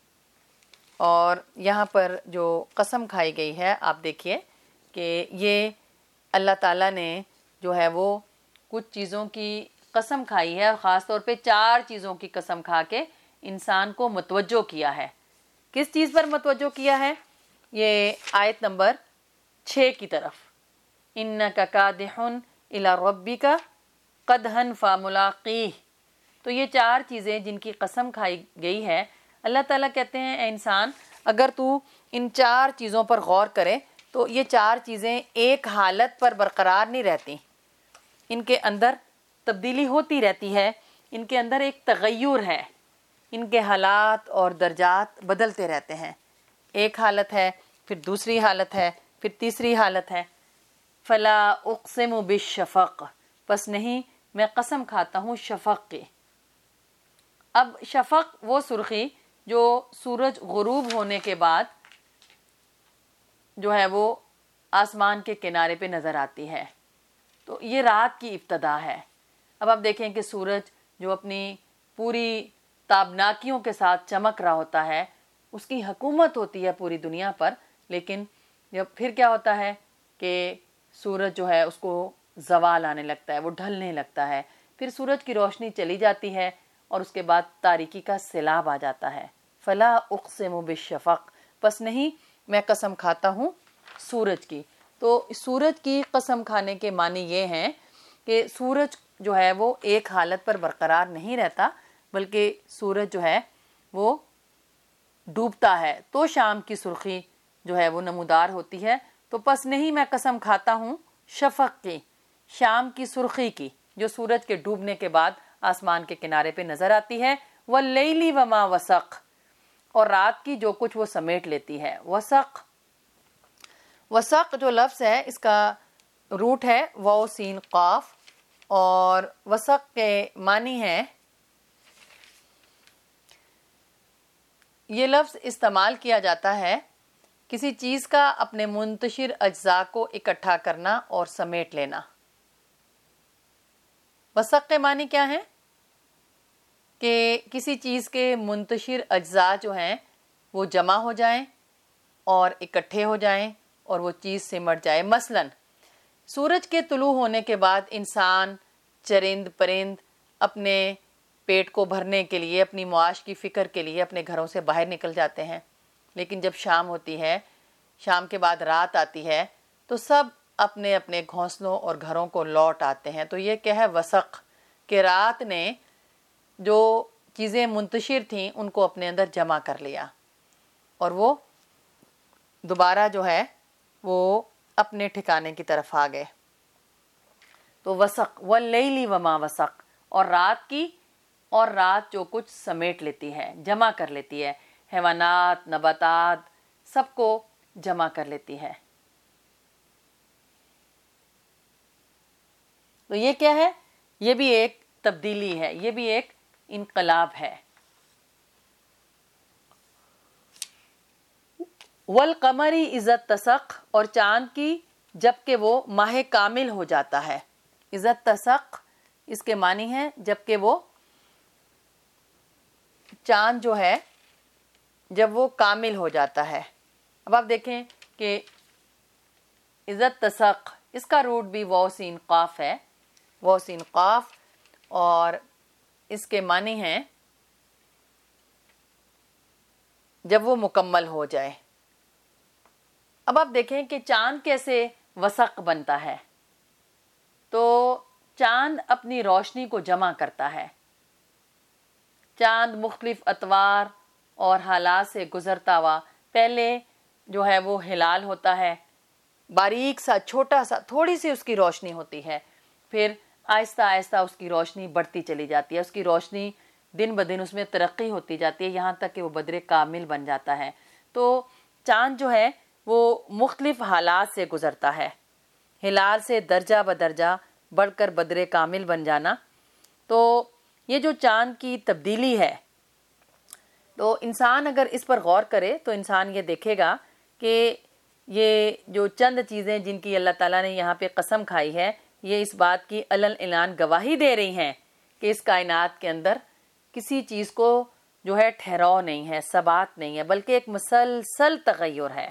اور یہاں پر جو قسم کھائی گئی ہے آپ دیکھیے کہ یہ اللہ تعالیٰ نے جو ہے وہ کچھ چیزوں کی قسم کھائی ہے، اور خاص طور پہ 4 چیزوں کی قسم کھا کے انسان کو متوجہ کیا ہے۔ کس چیز پر متوجہ کیا ہے؟ یہ آیت نمبر 6 کی طرف، اِنَّكَ كَادِحٌ إِلَىٰ رَبِّكَ قَدْحًا فَمُلَاقِيهِ۔ تو یہ 4 چیزیں جن کی قسم کھائی گئی ہے، اللہ تعالیٰ کہتے ہیں اے انسان، اگر تو ان 4 چیزوں پر غور کرے تو یہ 4 چیزیں ایک حالت پر برقرار نہیں رہتی، ان کے اندر تبدیلی ہوتی رہتی ہے، ان کے اندر ایک تغیر ہے، ان کے حالات اور درجات بدلتے رہتے ہیں۔ ایک حالت ہے، پھر دوسری حالت ہے، پھر تیسری حالت ہے۔ فلا اقسم بالشفق، پس نہیں میں قسم کھاتا ہوں شفق کی۔ اب شفق وہ سرخی جو سورج غروب ہونے کے بعد جو ہے وہ آسمان کے کنارے پہ نظر آتی ہے، تو یہ رات کی ابتدا ہے۔ اب آپ دیکھیں کہ سورج جو اپنی پوری تابناکیوں کے ساتھ چمک رہا ہوتا ہے، اس کی حکومت ہوتی ہے پوری دنیا پر، لیکن جب پھر کیا ہوتا ہے کہ سورج جو ہے اس کو زوال آنے لگتا ہے، وہ ڈھلنے لگتا ہے، پھر سورج کی روشنی چلی جاتی ہے، اور اس کے بعد تاریکی کا سیلاب آ جاتا ہے۔ فلا اقسم بالشفق، پس نہیں میں قسم کھاتا ہوں سورج کی۔ تو سورج کی قسم کھانے کے معنی یہ ہیں کہ سورج جو ہے وہ ایک حالت پر برقرار نہیں رہتا، بلکہ سورج جو ہے وہ ڈوبتا ہے تو شام کی سرخی جو ہے وہ نمودار ہوتی ہے۔ تو پس نہیں میں قسم کھاتا ہوں شفق کی، شام کی سرخی کی، جو سورج کے ڈوبنے کے بعد آسمان کے کنارے پہ نظر آتی ہے۔ واللیل وما وسق، اور رات کی جو کچھ وہ سمیٹ لیتی ہے۔ وسق، وسق جو لفظ ہے اس کا روٹ ہے واو سین قاف، اور وسق کے معنی ہے، یہ لفظ استعمال کیا جاتا ہے کسی چیز کا اپنے منتشر اجزاء کو اکٹھا کرنا اور سمیٹ لینا۔ وسق کے معنی کیا ہے؟ کہ کسی چیز کے منتشر اجزاء جو ہیں وہ جمع ہو جائیں اور اکٹھے ہو جائیں اور وہ چیز سمٹ جائے۔ مثلاً سورج کے طلوع ہونے کے بعد انسان، چرند پرند اپنے پیٹ کو بھرنے کے لیے، اپنی معاش کی فکر کے لیے اپنے گھروں سے باہر نکل جاتے ہیں، لیکن جب شام ہوتی ہے، شام کے بعد رات آتی ہے، تو سب اپنے اپنے گھونسلوں اور گھروں کو لوٹ آتے ہیں۔ تو یہ کیا ہے؟ وسق، کہ رات نے جو چیزیں منتشر تھیں ان کو اپنے اندر جمع کر لیا، اور وہ دوبارہ جو ہے وہ اپنے ٹھکانے کی طرف آ گئے۔ تو وسق، واللیل وما وسق، اور رات کی، اور رات جو کچھ سمیٹ لیتی ہے، جمع کر لیتی ہے، حیوانات، نباتات، سب کو جمع کر لیتی ہے۔ تو یہ کیا ہے؟ یہ بھی ایک تبدیلی ہے، یہ بھی ایک انقلاب ہے۔ والقمر اذا اتسق، اور چاند کی جب کہ وہ ماہ کامل ہو جاتا ہے۔ اذا اتسق اس کے معنی ہے جب کہ وہ چاند جو ہے جب وہ کامل ہو جاتا ہے۔ اب آپ دیکھیں کہ اذا اتسق اس کا روٹ بھی واو سین قاف ہے، وہ سین قاف، اور اس کے معنی ہیں جب وہ مکمل ہو جائے۔ اب آپ دیکھیں کہ چاند کیسے وسق بنتا ہے۔ تو چاند اپنی روشنی کو جمع کرتا ہے۔ چاند مختلف اطوار اور حالات سے گزرتا ہوا پہلے جو ہے وہ ہلال ہوتا ہے، باریک سا چھوٹا سا تھوڑی سی اس کی روشنی ہوتی ہے، پھر آہستہ آہستہ اس کی روشنی بڑھتی چلی جاتی ہے، اس کی روشنی دن بدن اس میں ترقی ہوتی جاتی ہے، یہاں تک کہ وہ بدر کامل بن جاتا ہے۔ تو چاند جو ہے وہ مختلف حالات سے گزرتا ہے، ہلال سے درجہ بدرجہ بڑھ کر بدر کامل بن جانا۔ تو یہ جو چاند کی تبدیلی ہے، تو انسان اگر اس پر غور کرے تو انسان یہ دیکھے گا کہ یہ جو چند چیزیں جن کی اللہ تعالیٰ نے یہاں پہ قسم کھائی ہے، یہ اس بات کی علل اعلان گواہی دے رہی ہیں کہ اس کائنات کے اندر کسی چیز کو جو ہے ٹھہراؤ نہیں ہے، ثبات نہیں ہے، بلکہ ایک مسلسل تغیر ہے،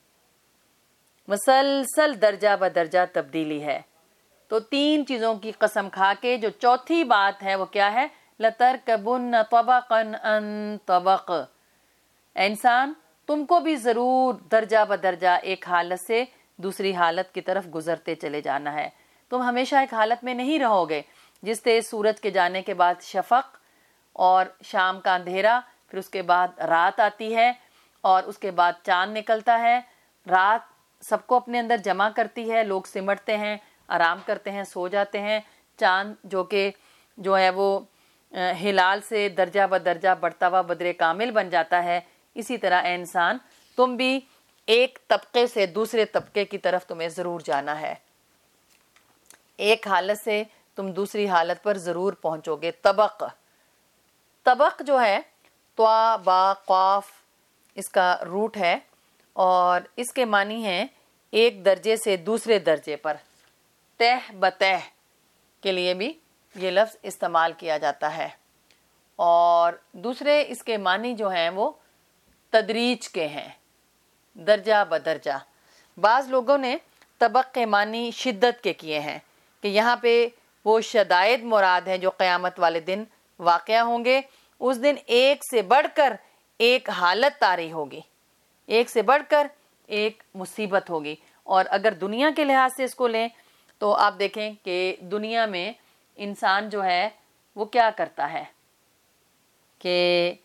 مسلسل درجہ بدرجہ تبدیلی ہے۔ تو تین چیزوں کی قسم کھا کے جو چوتھی بات ہے وہ کیا ہے؟ لَتَرْكَبُنَّ طَبَقًا عَن طَبَقٍ، اے انسان تم کو بھی ضرور درجہ بدرجہ ایک حالت سے دوسری حالت کی طرف گزرتے چلے جانا ہے۔ تم ہمیشہ ایک حالت میں نہیں رہو گے، جس تیز سورج کے جانے کے بعد شفق اور شام کا اندھیرا، پھر اس کے بعد رات آتی ہے اور اس کے بعد چاند نکلتا ہے۔ رات سب کو اپنے اندر جمع کرتی ہے، لوگ سمٹتے ہیں، آرام کرتے ہیں، سو جاتے ہیں۔ چاند جو ہے وہ ہلال سے درجہ بدرجہ بڑھتا ہوا بدر کامل بن جاتا ہے۔ اسی طرح اے انسان تم بھی ایک طبقے سے دوسرے طبقے کی طرف تمہیں ضرور جانا ہے، ایک حالت سے تم دوسری حالت پر ضرور پہنچو گے۔ طبق جو ہے طا با قاف اس کا روٹ ہے، اور اس کے معنی ہیں ایک درجے سے دوسرے درجے پر، تہ بتہ کے لیے بھی یہ لفظ استعمال کیا جاتا ہے۔ اور دوسرے اس کے معنی جو ہیں وہ تدریج کے ہیں، درجہ بدرجہ۔ بعض لوگوں نے طبق کے معنی شدت کے کیے ہیں کہ یہاں پہ وہ شدائد مراد ہیں جو قیامت والے دن واقعہ ہوں گے۔ اس دن ایک سے بڑھ کر ایک حالت طاری ہوگی، ایک سے بڑھ کر ایک مصیبت ہوگی۔ اور اگر دنیا کے لحاظ سے اس کو لیں تو آپ دیکھیں کہ دنیا میں انسان جو ہے وہ کیا کرتا ہے کہ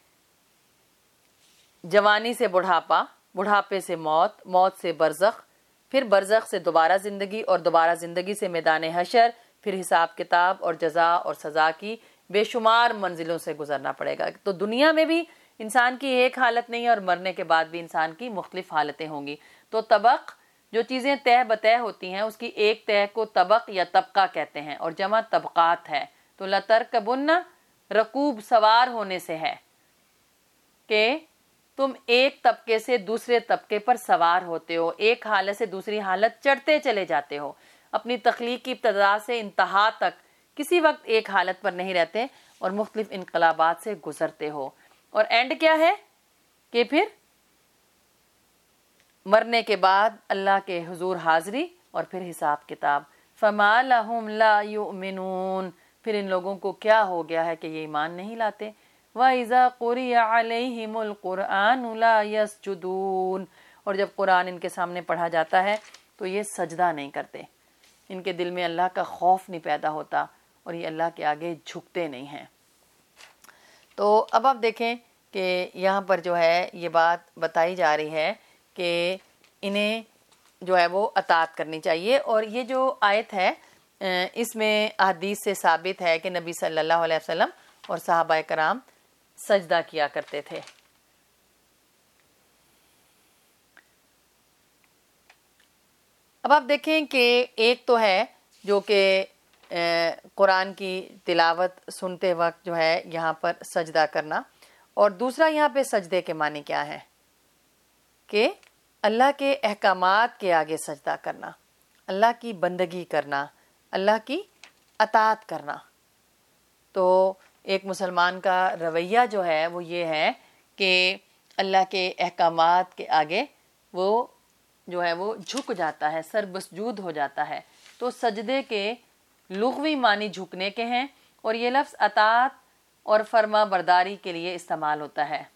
جوانی سے بڑھاپا، بڑھاپے سے موت، موت سے برزخ، پھر برزخ سے دوبارہ زندگی، اور دوبارہ زندگی سے میدان حشر، پھر حساب کتاب اور جزا اور سزا کی بے شمار منزلوں سے گزرنا پڑے گا۔ تو دنیا میں بھی انسان کی ایک حالت نہیں ہے، اور مرنے کے بعد بھی انسان کی مختلف حالتیں ہوں گی۔ تو طبق جو چیزیں تہ بتہ ہوتی ہیں اس کی ایک تہ کو طبق یا طبقہ کہتے ہیں، اور جمع طبقات ہے۔ تو لَتَرْكَبُنَّ رکوب سوار ہونے سے ہے کہ تم ایک طبقے سے دوسرے طبقے پر سوار ہوتے ہو، ایک حالت سے دوسری حالت چڑھتے چلے جاتے ہو، اپنی تخلیق کی ابتدا سے انتہا تک کسی وقت ایک حالت پر نہیں رہتے، اور مختلف انقلابات سے گزرتے ہو۔ اور اینڈ کیا ہے کہ پھر مرنے کے بعد اللہ کے حضور حاضری اور پھر حساب کتاب۔ فَمَا لَهُمْ لَا يُؤْمِنُونَ، پھر ان لوگوں کو کیا ہو گیا ہے کہ یہ ایمان نہیں لاتے۔ وَإِذَا قُرِئَ عَلَيْهِمُ الْقُرْآنُ لَا يَسْجُدُونَ، اور جب قرآن ان کے سامنے پڑھا جاتا ہے تو یہ سجدہ نہیں کرتے، ان کے دل میں اللہ کا خوف نہیں پیدا ہوتا، اور یہ اللہ کے آگے جھکتے نہیں ہیں۔ تو اب آپ دیکھیں کہ یہاں پر جو ہے یہ بات بتائی جا رہی ہے کہ انہیں جو ہے وہ اطاعت کرنی چاہیے۔ اور یہ جو آیت ہے اس میں احادیث سے ثابت ہے کہ نبی صلی اللہ علیہ وسلم اور صحابہ کرام سجدہ کیا کرتے تھے۔ اب آپ دیکھیں کہ ایک تو ہے جو کہ قرآن کی تلاوت سنتے وقت جو ہے یہاں پر سجدہ کرنا، اور دوسرا یہاں پہ سجدے کے معنی کیا ہے کہ اللہ کے احکامات کے آگے سجدہ کرنا، اللہ کی بندگی کرنا، اللہ کی اطاعت کرنا۔ تو ایک مسلمان کا رویہ جو ہے وہ یہ ہے کہ اللہ کے احکامات کے آگے وہ جو ہے وہ جھک جاتا ہے، سر مسجود ہو جاتا ہے۔ تو سجدے کے لغوی معنی جھکنے کے ہیں اور یہ لفظ اطاعت اور فرما برداری کے لیے استعمال ہوتا ہے۔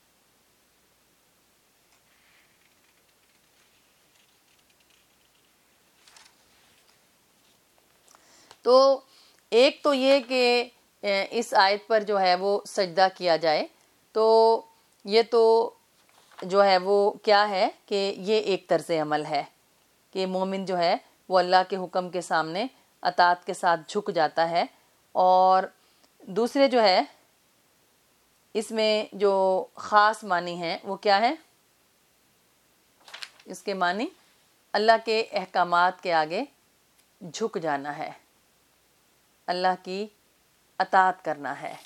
تو ایک تو یہ کہ اس آیت پر جو ہے وہ سجدہ کیا جائے، تو یہ تو جو ہے وہ کیا ہے کہ یہ ایک طرز عمل ہے کہ مومن جو ہے وہ اللہ کے حکم کے سامنے اطاعت کے ساتھ جھک جاتا ہے۔ اور دوسرے جو ہے اس میں جو خاص معنی ہیں وہ کیا ہے؟ اس کے معنی اللہ کے احکامات کے آگے جھک جانا ہے، اللہ کی اطاعت کرنا ہے۔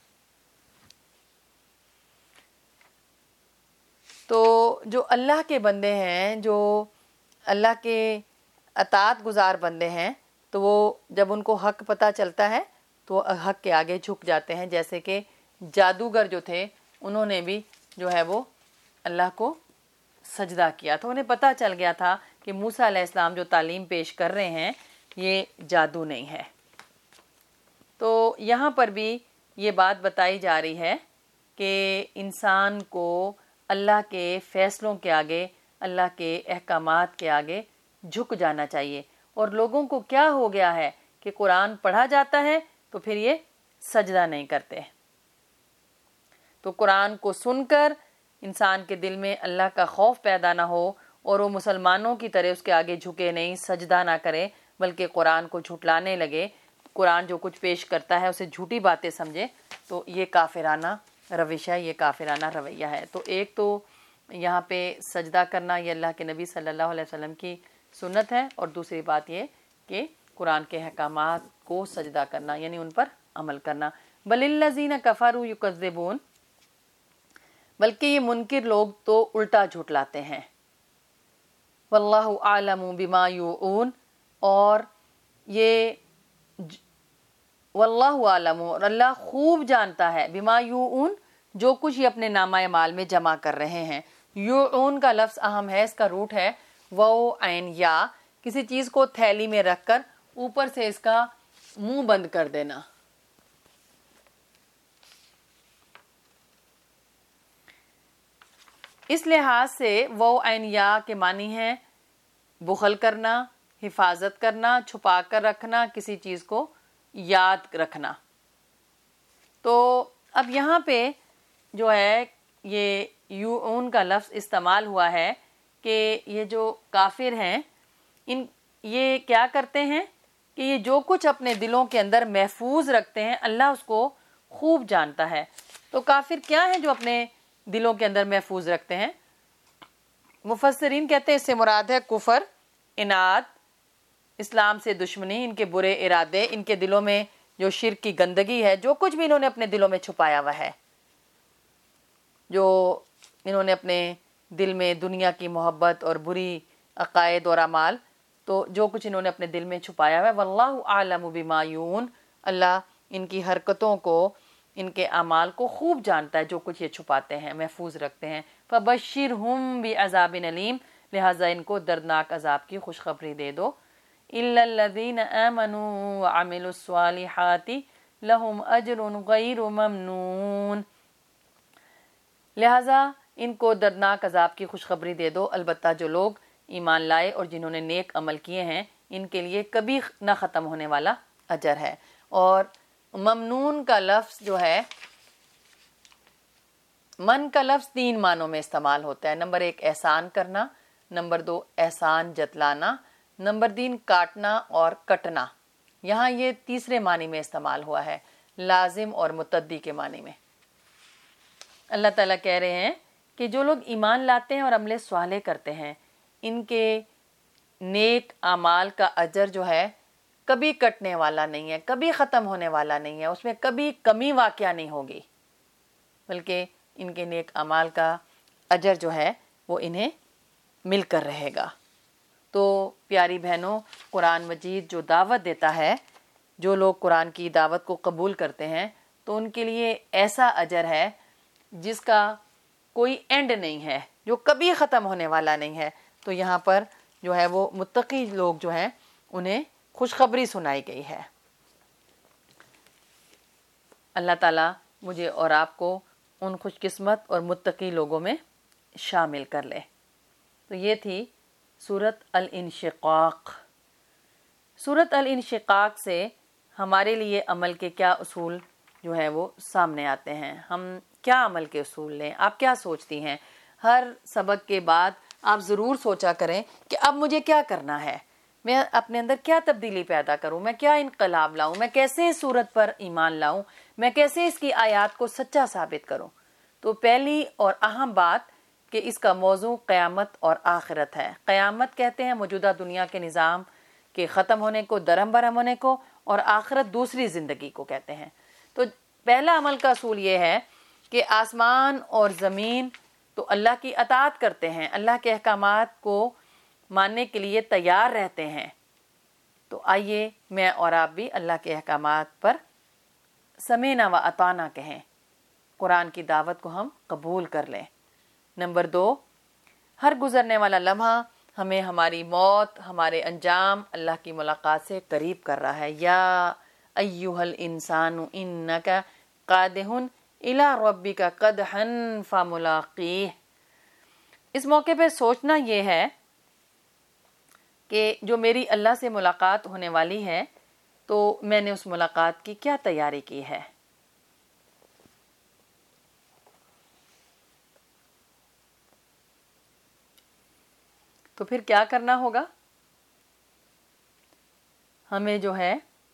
تو جو اللہ کے بندے ہیں، جو اللہ کے اطاعت گزار بندے ہیں، تو وہ جب ان کو حق پتہ چلتا ہے تو حق کے آگے جھک جاتے ہیں، جیسے کہ جادوگر جو تھے انہوں نے بھی جو ہے وہ اللہ کو سجدہ کیا تھا، انہیں پتہ چل گیا تھا کہ موسیٰ علیہ السلام جو تعلیم پیش کر رہے ہیں یہ جادو نہیں ہے۔ تو یہاں پر بھی یہ بات بتائی جا رہی ہے کہ انسان کو اللہ کے فیصلوں کے آگے، اللہ کے احکامات کے آگے جھک جانا چاہیے۔ اور لوگوں کو کیا ہو گیا ہے کہ قرآن پڑھا جاتا ہے تو پھر یہ سجدہ نہیں کرتے۔ تو قرآن کو سن کر انسان کے دل میں اللہ کا خوف پیدا نہ ہو اور وہ مسلمانوں کی طرح اس کے آگے جھکے نہیں، سجدہ نہ کرے، بلکہ قرآن کو جھٹلانے لگے، قرآن جو کچھ پیش کرتا ہے اسے جھوٹی باتیں سمجھے، تو یہ کافرانہ روش ہے، یہ کافرانہ رویہ ہے۔ تو ایک تو یہاں پہ سجدہ کرنا یہ اللہ کے نبی صلی اللہ علیہ وسلم کی سنت ہے، اور دوسری بات یہ کہ قرآن کے احکامات کو سجدہ کرنا یعنی ان پر عمل کرنا۔ بل الذین کفروا یکذبون، بلکہ یہ منکر لوگ تو الٹا جھٹلاتے ہیں۔ واللہ اعلم بما یوعون، اور یہ واللہ عالم، اور اللہ خوب جانتا ہے، بما یوعون، جو کچھ یہ اپنے نامہ اعمال میں جمع کر رہے ہیں۔ یوعون کا لفظ اہم ہے، اس کا روٹ ہے واو عین یا، کسی چیز کو تھیلی میں رکھ کر اوپر سے اس کا منہ بند کر دینا۔ اس لحاظ سے واو عین یا کے معنی ہیں بخل کرنا، حفاظت کرنا، چھپا کر رکھنا، کسی چیز کو یاد رکھنا۔ تو اب یہاں پہ جو ہے یہ یوعون کا لفظ استعمال ہوا ہے کہ یہ جو کافر ہیں یہ کیا کرتے ہیں کہ یہ جو کچھ اپنے دلوں کے اندر محفوظ رکھتے ہیں اللہ اس کو خوب جانتا ہے۔ تو کافر کیا ہیں جو اپنے دلوں کے اندر محفوظ رکھتے ہیں؟ مفسرین کہتے ہیں اس سے مراد ہے کفر، عناد، اسلام سے دشمنی، ان کے برے ارادے، ان کے دلوں میں جو شرک کی گندگی ہے، جو کچھ بھی انہوں نے اپنے دلوں میں چھپایا ہوا ہے، جو انہوں نے اپنے دل میں دنیا کی محبت اور بری عقائد اور اعمال، تو جو کچھ انہوں نے اپنے دل میں چھپایا ہوا ہے، واللہ اعلم بما یوعون، اللہ ان کی حرکتوں کو، ان کے اعمال کو خوب جانتا ہے، جو کچھ یہ چھپاتے ہیں، محفوظ رکھتے ہیں۔ فبشرہم بعذاب علیم، لہٰذا ان کو دردناک عذاب کی خوشخبری دے دو۔ الا الذین آمنوا وعملوا الصالحات لہم اجر غیر ممنون، لہٰذا ان کو دردناک عذاب کی خوشخبری دے دو، البتہ جو لوگ ایمان لائے اور جنہوں نے نیک عمل کیے ہیں ان کے لیے کبھی نہ ختم ہونے والا اجر ہے۔ اور ممنون کا لفظ جو ہے، من کا لفظ 3 معنوں میں استعمال ہوتا ہے۔ نمبر 1 احسان کرنا، نمبر 2 احسان جتلانا، نمبر 3 کاٹنا اور کٹنا۔ یہاں یہ تیسرے معنی میں استعمال ہوا ہے، لازم اور متعدی کے معنی میں۔ اللہ تعالیٰ کہہ رہے ہیں کہ جو لوگ ایمان لاتے ہیں اور عمل صالح کرتے ہیں ان کے نیک اعمال کا اجر جو ہے کبھی کٹنے والا نہیں ہے، کبھی ختم ہونے والا نہیں ہے، اس میں کبھی کمی واقع نہیں ہوگی، بلکہ ان کے نیک اعمال کا اجر جو ہے وہ انہیں مل کر رہے گا۔ تو پیاری بہنوں، قرآن مجید جو دعوت دیتا ہے، جو لوگ قرآن کی دعوت کو قبول کرتے ہیں تو ان کے لیے ایسا اجر ہے جس کا کوئی اینڈ نہیں ہے، جو کبھی ختم ہونے والا نہیں ہے۔ تو یہاں پر جو ہے وہ متقی لوگ جو ہیں انہیں خوشخبری سنائی گئی ہے۔ اللہ تعالیٰ مجھے اور آپ کو ان خوش قسمت اور متقی لوگوں میں شامل کر لے۔ تو یہ تھی سورۃ الانشقاق۔ سورۃ الانشقاق سے ہمارے لیے عمل کے کیا اصول جو ہے وہ سامنے آتے ہیں، ہم کیا عمل کے اصول لیں؟ آپ کیا سوچتی ہیں؟ ہر سبق کے بعد آپ ضرور سوچا کریں کہ اب مجھے کیا کرنا ہے، میں اپنے اندر کیا تبدیلی پیدا کروں، میں کیا انقلاب لاؤں، میں کیسے اس صورت پر ایمان لاؤں، میں کیسے اس کی آیات کو سچا ثابت کروں۔ تو پہلی اور اہم بات کہ اس کا موضوع قیامت اور آخرت ہے۔ قیامت کہتے ہیں موجودہ دنیا کے نظام کے ختم ہونے کو، درہم برہم ہونے کو، اور آخرت دوسری زندگی کو کہتے ہیں۔ تو پہلا عمل کا اصول یہ ہے کہ آسمان اور زمین تو اللہ کی اطاعت کرتے ہیں، اللہ کے احکامات کو ماننے کے لیے تیار رہتے ہیں۔ تو آئیے میں اور آپ بھی اللہ کے احکامات پر سمعنا و اطعنا کہیں، قرآن کی دعوت کو ہم قبول کر لیں۔ نمبر 2، ہر گزرنے والا لمحہ ہمیں ہماری موت، ہمارے انجام اللہ کی ملاقات سے قریب کر رہا ہے۔ یا ایھا الانسان انک قادح الی ربک قدحا فملاقیہ۔ اس موقع پہ سوچنا یہ ہے کہ جو میری اللہ سے ملاقات ہونے والی ہے تو میں نے اس ملاقات کی کیا تیاری کی ہے۔ تو پھر کیا کرنا ہوگا؟ ہمیں جو ہے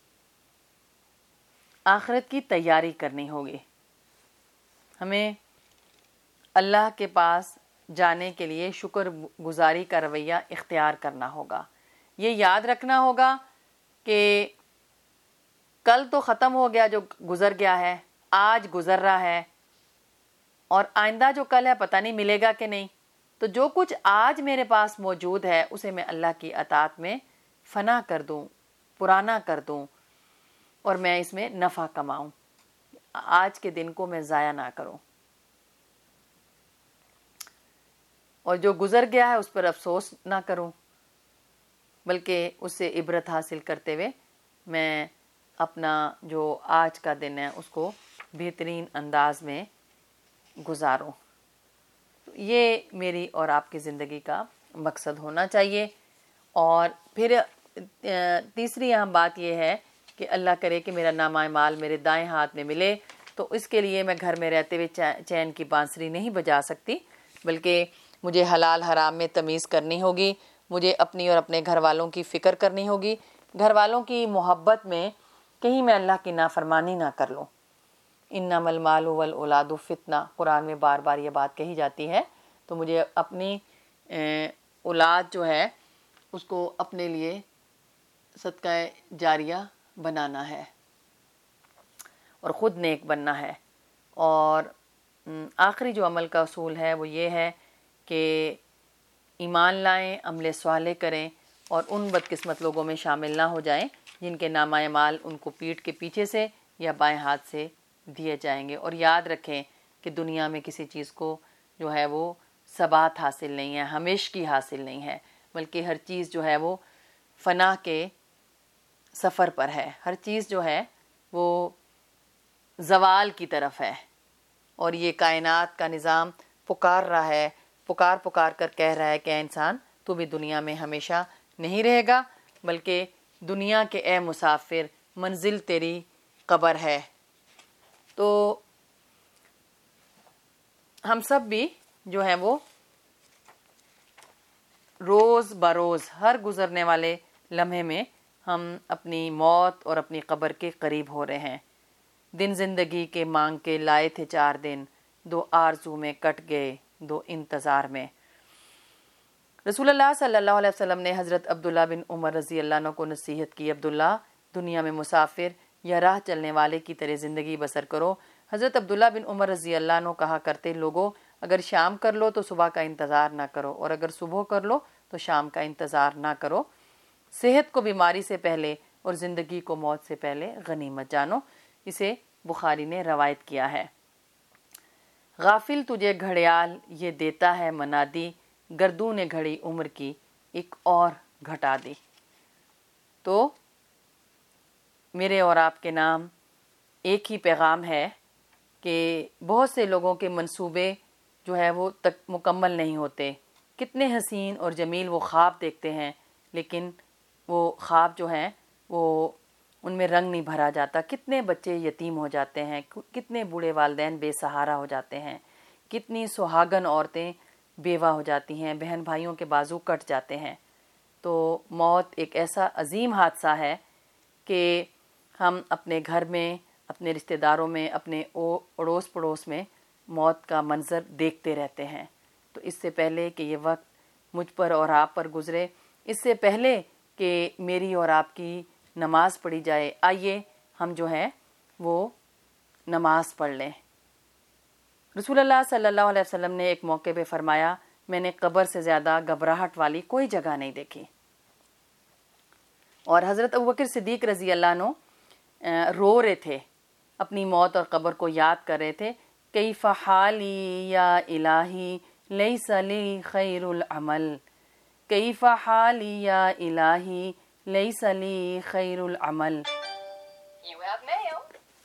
آخرت کی تیاری کرنی ہوگی، ہمیں اللہ کے پاس جانے کے لیے شکر گزاری کا رویہ اختیار کرنا ہوگا۔ یہ یاد رکھنا ہوگا کہ کل تو ختم ہو گیا، جو گزر گیا ہے، آج گزر رہا ہے، اور آئندہ جو کل ہے پتہ نہیں ملے گا کہ نہیں۔ تو جو کچھ آج میرے پاس موجود ہے اسے میں اللہ کی اطاعت میں فنا کر دوں، پرانا کر دوں، اور میں اس میں نفع کماؤں، آج کے دن کو میں ضائع نہ کروں، اور جو گزر گیا ہے اس پر افسوس نہ کروں، بلکہ اس سے عبرت حاصل کرتے ہوئے میں اپنا جو آج کا دن ہے اس کو بہترین انداز میں گزاروں۔ یہ میری اور آپ کی زندگی کا مقصد ہونا چاہیے۔ اور پھر تیسری اہم بات یہ ہے کہ اللہ کرے کہ میرا نامہ اعمال میرے دائیں ہاتھ میں ملے، تو اس کے لیے میں گھر میں رہتے ہوئے چین کی بانسری نہیں بجا سکتی، بلکہ مجھے حلال حرام میں تمیز کرنی ہوگی، مجھے اپنی اور اپنے گھر والوں کی فکر کرنی ہوگی، گھر والوں کی محبت میں کہیں میں اللہ کی نافرمانی نہ کر لوں۔ انما المال والاولاد فتنہ، قرآن میں بار بار یہ بات کہی جاتی ہے، تو مجھے اپنی اولاد جو ہے اس کو اپنے لیے صدقہ جاریہ بنانا ہے اور خود نیک بننا ہے۔ اور آخری جو عمل کا اصول ہے وہ یہ ہے کہ ایمان لائیں، عمل صالح کریں، اور ان بدقسمت لوگوں میں شامل نہ ہو جائیں جن کے نامہ اعمال ان کو پیٹھ کے پیچھے سے یا بائیں ہاتھ سے دیے جائیں گے۔ اور یاد رکھیں کہ دنیا میں کسی چیز کو جو ہے وہ ثبات حاصل نہیں ہے، ہمیشگی حاصل نہیں ہے، بلکہ ہر چیز جو ہے وہ فنا کے سفر پر ہے، ہر چیز جو ہے وہ زوال کی طرف ہے، اور یہ کائنات کا نظام پکار رہا ہے، پکار پکار کر کہہ رہا ہے کہ اے انسان تو بھی دنیا میں ہمیشہ نہیں رہے گا، بلکہ دنیا کے اے مسافر منزل تیری قبر ہے۔ تو ہم سب بھی جو ہے وہ روز بروز ہر گزرنے والے لمحے میں ہم اپنی موت اور اپنی قبر کے قریب ہو رہے ہیں۔ دن زندگی کے مانگ کے لائے تھے 4 دن، 2 آرزو میں کٹ گئے 2 انتظار میں۔ رسول اللہ صلی اللہ علیہ وسلم نے حضرت عبداللہ بن عمر رضی اللہ عنہ کو نصیحت کی، عبداللہ دنیا میں مسافر یا راہ چلنے والے کی طرح زندگی بسر کرو۔ حضرت عبداللہ بن عمر رضی اللہ عنہ کہا کرتے، لوگو اگر شام کر لو تو صبح کا انتظار نہ کرو، اور اگر صبح کر لو تو شام کا انتظار نہ کرو۔ صحت کو بیماری سے پہلے اور زندگی کو موت سے پہلے غنیمت جانو۔ اسے بخاری نے روایت کیا ہے۔ غافل تجھے گھڑیال یہ دیتا ہے منادی، گردوں نے گھڑی عمر کی ایک اور گھٹا دی۔ تو میرے اور آپ کے نام ایک ہی پیغام ہے کہ بہت سے لوگوں کے منصوبے جو ہے وہ تک مکمل نہیں ہوتے. کتنے حسین اور جمیل وہ خواب دیکھتے ہیں، لیکن وہ خواب جو ہیں وہ ان میں رنگ نہیں بھرا جاتا. کتنے بچے یتیم ہو جاتے ہیں، کتنے بوڑھے والدین بے سہارا ہو جاتے ہیں، کتنی سہاگن عورتیں بیوہ ہو جاتی ہیں، بہن بھائیوں کے بازو کٹ جاتے ہیں. تو موت ایک ایسا عظیم حادثہ ہے کہ ہم اپنے گھر میں، اپنے رشتہ داروں میں، اپنے اڑوس پڑوس میں موت کا منظر دیکھتے رہتے ہیں. تو اس سے پہلے کہ یہ وقت مجھ پر اور آپ پر گزرے، اس سے پہلے کہ میری اور آپ کی نماز پڑھی جائے، آئیے ہم جو ہے وہ نماز پڑھ لیں. رسول اللہ صلی اللہ علیہ وسلم نے ایک موقع پہ فرمایا، میں نے قبر سے زیادہ گھبراہٹ والی کوئی جگہ نہیں دیکھی. اور حضرت ابوبکر صدیق رضی اللہ عنہ رو رہے تھے، اپنی موت اور قبر کو یاد کر رہے تھے. کیف حالی یا الہی لیس لی خیر العمل، کیف حالی یا الہی لیس لی خیر العمل. You have mail.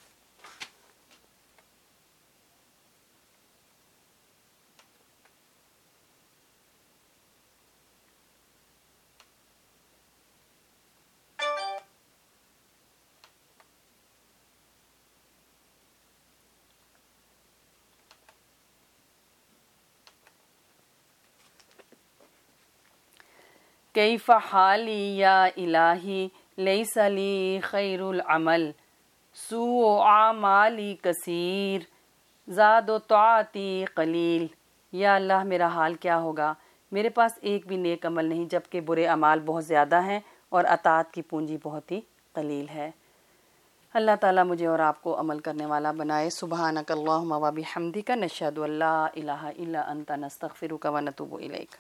کیف حالی یا الہی لیس لی خیر العمل، سوء اعمالی کثیر زاد و طاعتی قلیل. یا اللہ میرا حال کیا ہوگا، میرے پاس ایک بھی نیک عمل نہیں جبکہ برے اعمال بہت زیادہ ہیں اور اطاعت کی پونجی بہت ہی قلیل ہے. اللہ تعالیٰ مجھے اور آپ کو عمل کرنے والا بنائے. سبحانک اللہم و بحمدک، نشہد ان لا الہ الا انت، نستغفرک و نتوب الیک.